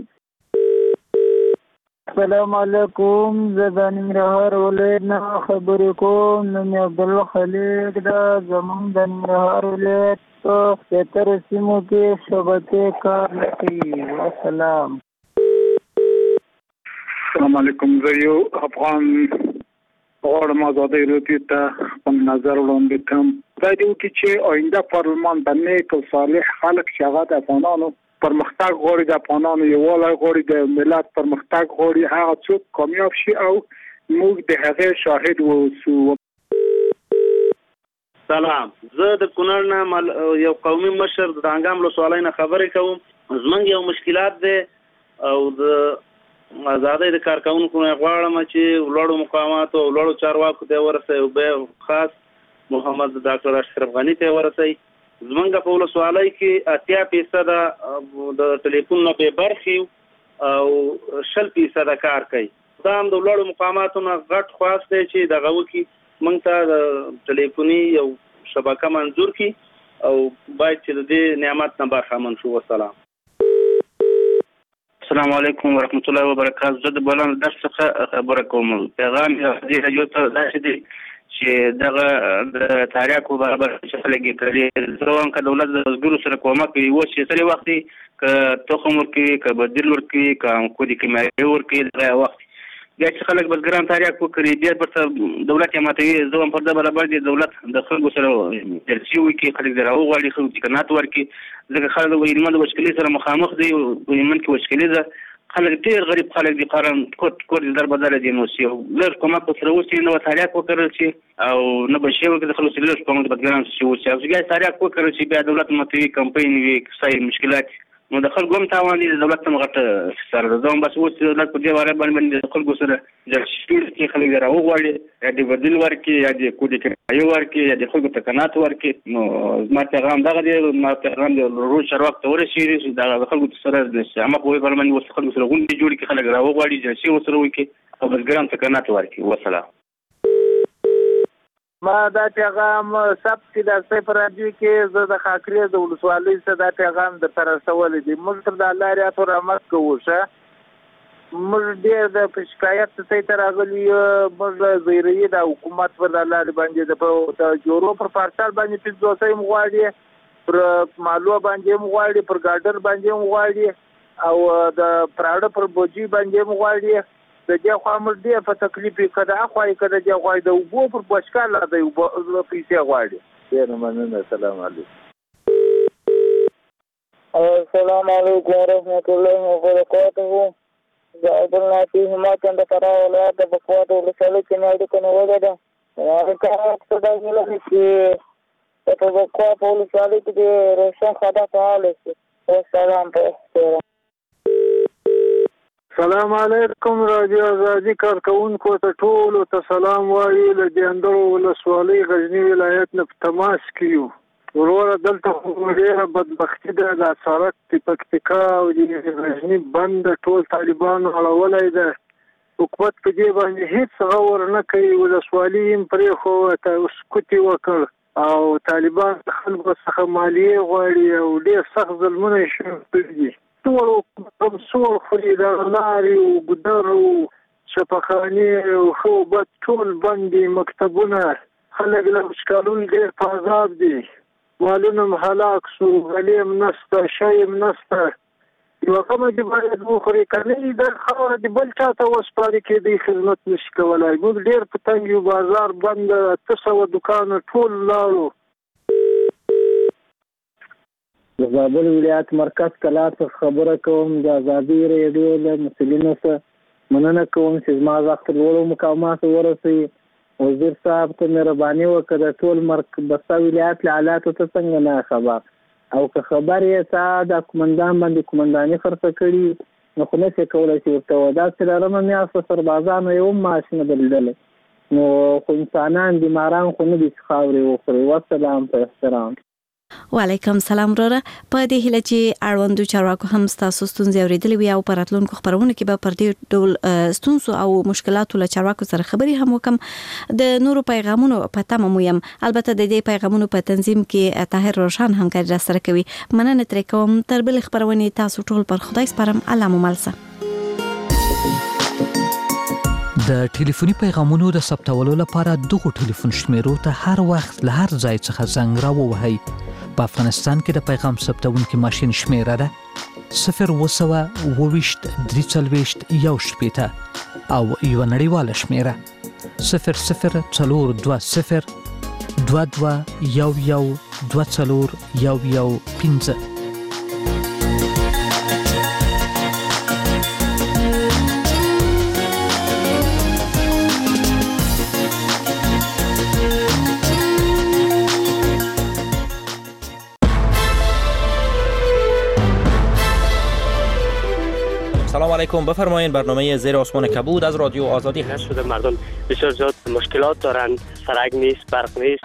السلام علیکم زه د ننګرهار ولایت نه خبرې کوم نوم یې عبدالله خلیق ده زموږ د ننګرهار ولایت په زیاتره سیمو کې شبکې کار نه کوي وسلام السلام علیکم زه یو افغان غواړم ازادۍ راډیو ته خپل نظر وړاندې کړم دا دی چې آینده پارلمان د نیک او صالح خلک چې هغه د افغانانو پرمختګ غواړي د افغانانو یووالی غواړي د ملت پرمختګ غواړي هغه څوک کامیاب شي او موږ د هغه شاهد ووسو سلام زه د کونړ نه یو قومي مشر د انګام ولسوالۍ نه خبرې کوم زمونږ یو مشکلات دی او د آزادۍ د کارکونکو نه غواړم چې ولړو مقامات او ولړو چارواکو ته ورسې او به خاص محمد ډاکټر اشرف غنی ته ورسې زمونږ په ولسوالۍ کې اتیا فیصد د ټلیفون نه به برخي او شل فیصد کار کوي دا هم د ولړو مقاماتو نه غټ خواسته چې دغه وکی مونږ ته د ټلیفوني یو شبکه منظور کی او باید چې د نعمت نه برخمن شو والسلام السلام علیکم ورحمۃ اللہ وبرکاتہ زه د بولان درس څخه خبره کوم پیغام دې راځي ته داسې دی چې دغه د تاریخ برابر شفلګي کړي زروان ک دولت د وزګرو سره کومک کوي و چې سره وخت ک تخم ورکي ک بدیل ورکي ک کو دي کیمیاوي ورکي دغه وخت یا چې خلک بزګران تاریخ وکړي ډیر پر دولت یې ماته زوم پر د برابر دي دولت د خلکو سره جلسي وي کې خلک دراو غواړي خو چې کنات ورکي دغه خلک وایي موږ د مشکلې سره مخامخ دي او من کې مشکلې ده خلک ډیر غریب خلک دي قرن کوټ کوټ در بدل دي نو سیو لږ کومه په سره وسی نو تاریخ وکړل شي او نه به شی وکړي خلک لږ کومه بدګران شي او چې بیا تاریخ وکړل شي بیا دولت متوي کمپاین وی صحیح مشکلات نو د خلکو هم تاوان دي دولت هم غټه سره زوم بس اوس دولت په دې واره باندې د خلکو سره د شپږ کې خلک دراو غواړي یا د بدل ورکي یا د کوډي کې یو ورکي یا د خلکو تکنات ورکي نو ما پیغام دغه دی ما پیغام د روز شر وخت ورسېږي د خلکو سره د عامه په برمن وس خلکو سره غونډې جوړ کې خلک راو غواړي چې شی وسره وکي او بزګران تکنات ورکي وسلام ما دا پیغام سب چې د صفر راډیو کې زه د خاکریز د ولسوالۍ څخه دا پیغام د ترسول دي موږ تر د الله رحمت او رحمت کوو شه موږ ډېر د شکایت څخه تر راغلي موږ زیری د حکومت پر الله باندې د جوړو پر پارسال باندې پیځوسې مغواړي پر مالو باندې مغواړي پر ګاډر باندې مغواړي او د پراډ پر بوجي باندې مغواړي د دې خو امر دی په تکلیف کده اخوای کده دی خو د وبو پر بشکال د وبو پیسې غواړي ډیر مننه السلام علیکم السلام علیکم ورحمۃ اللہ وبرکاتہ جاءنا في حماية دفرا ولاد بقوات ولسالة كنادي كنوالدا وكانت تدعي في تبقى ولسالة كده روشن خدا فعالس والسلام عليكم سلام علیکم رادیو آزادی کارکونکو ته ټول ته سلام وایي له جندرو ولسوالۍ غزنی ولایت نه تماس کیو ورور دلته ډیره بدبختی ده د سړک په پکتیکا او د غزنی بند ټول طالبانو اړولای ده حکومت په دې باندې هیڅ غور نه کوي ولسوالۍ پرې خو ته سکوتي وکړ او طالبان خلکو څخه مالیه غواړي او ډیر سخت ظلمونه شوي ټول څور خوري د لارې او ګدر او شفاخاني او خوبت ټول باندې مکتبونه خلک له مشکلون ډېر په عذاب دي مالونه هلاک شو غلیم نسته شایم نسته یو کومه دی باید وخوري کني د خبره دی بل چاته وسپاري کې دی خدمت نشي کولای موږ ډېر په تنګ یو بازار بند تاسو دکان ټول لاړو د زابل ولایت مرکز کلا څخه خبره کوم د آزادي ریډیو له مسلمانانو سره مننه کوم چې زما وخت ورو مقامات ورسي وزیر صاحب ته مهرباني وکړه ټول مرکز ولایت له حالاتو ته څنګه نه خبر او که خبر یې تا د کومندان باندې کومنداني خرڅ کړي نو خو نه څه کولای شي ته ودا سره رمه میاسته سربازانو یو ماشین بلدل نو خو انسانان دي ماران خو نه دي خاوري وخوري والسلام په احترام وعلیکم سلام وروره په دې هله چې اړوندو چارواکو هم تاسو ستونزې اوریدلې وي او پراتلونکو خبرونه کې به پر دې ډول ستونزو او مشکلاتو له چارواکو سره خبري هم وکم د نورو پیغامونو په تمه مویم البته د دې پیغامونو په تنظیم کې طاهر روشن همکاري را سره کوي مننه تر کوم تر بل خبرونه تاسو ټول پر خدای سپارم الله مو ملسه د ټلیفوني پیغامونو د ثبتولو لپاره دغه ټلیفون شمیرو ته هر وخت له هر ځای څخه زنګ راووهئ په افغانستان کې د پیغام ثبتونکو ماشين شمیره ده صفر وسوه وویشت درې څلوېښت یو شپېته او یو نړیواله شمیره صفر صفر څلور دوه صفر دوه دوه یو یو دوه څلور یو یو پنځه سلام علیکم بفرمایید برنامه زیر آسمان کبود از رادیو آزادی هست. شده مردم بسیار زیاد مشکلات دارند سرک نیست برق نیست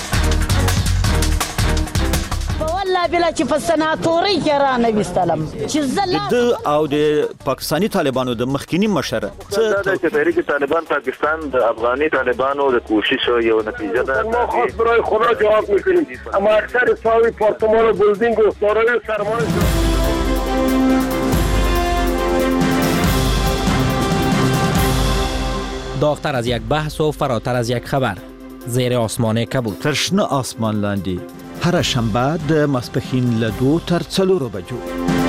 والله بلا چې په سناتوري کې را نه وستلم چې زله د او د پاکستانی طالبانو د مخکینی مشره څه د تحریک طالبان پاکستان د افغاني طالبانو د کوشش یو نتیجه ده ما خاص برای خدا جواب میکنیم اما اکثر ساوی پارتمان و بلدینگ و سارای سرمایه داغتر از یک بحث و فراتر از یک خبر زیر آسمان کبود. تر شنه آسمان لاندې هر شنبه د ماسپښین له دوه تر څلورو بجو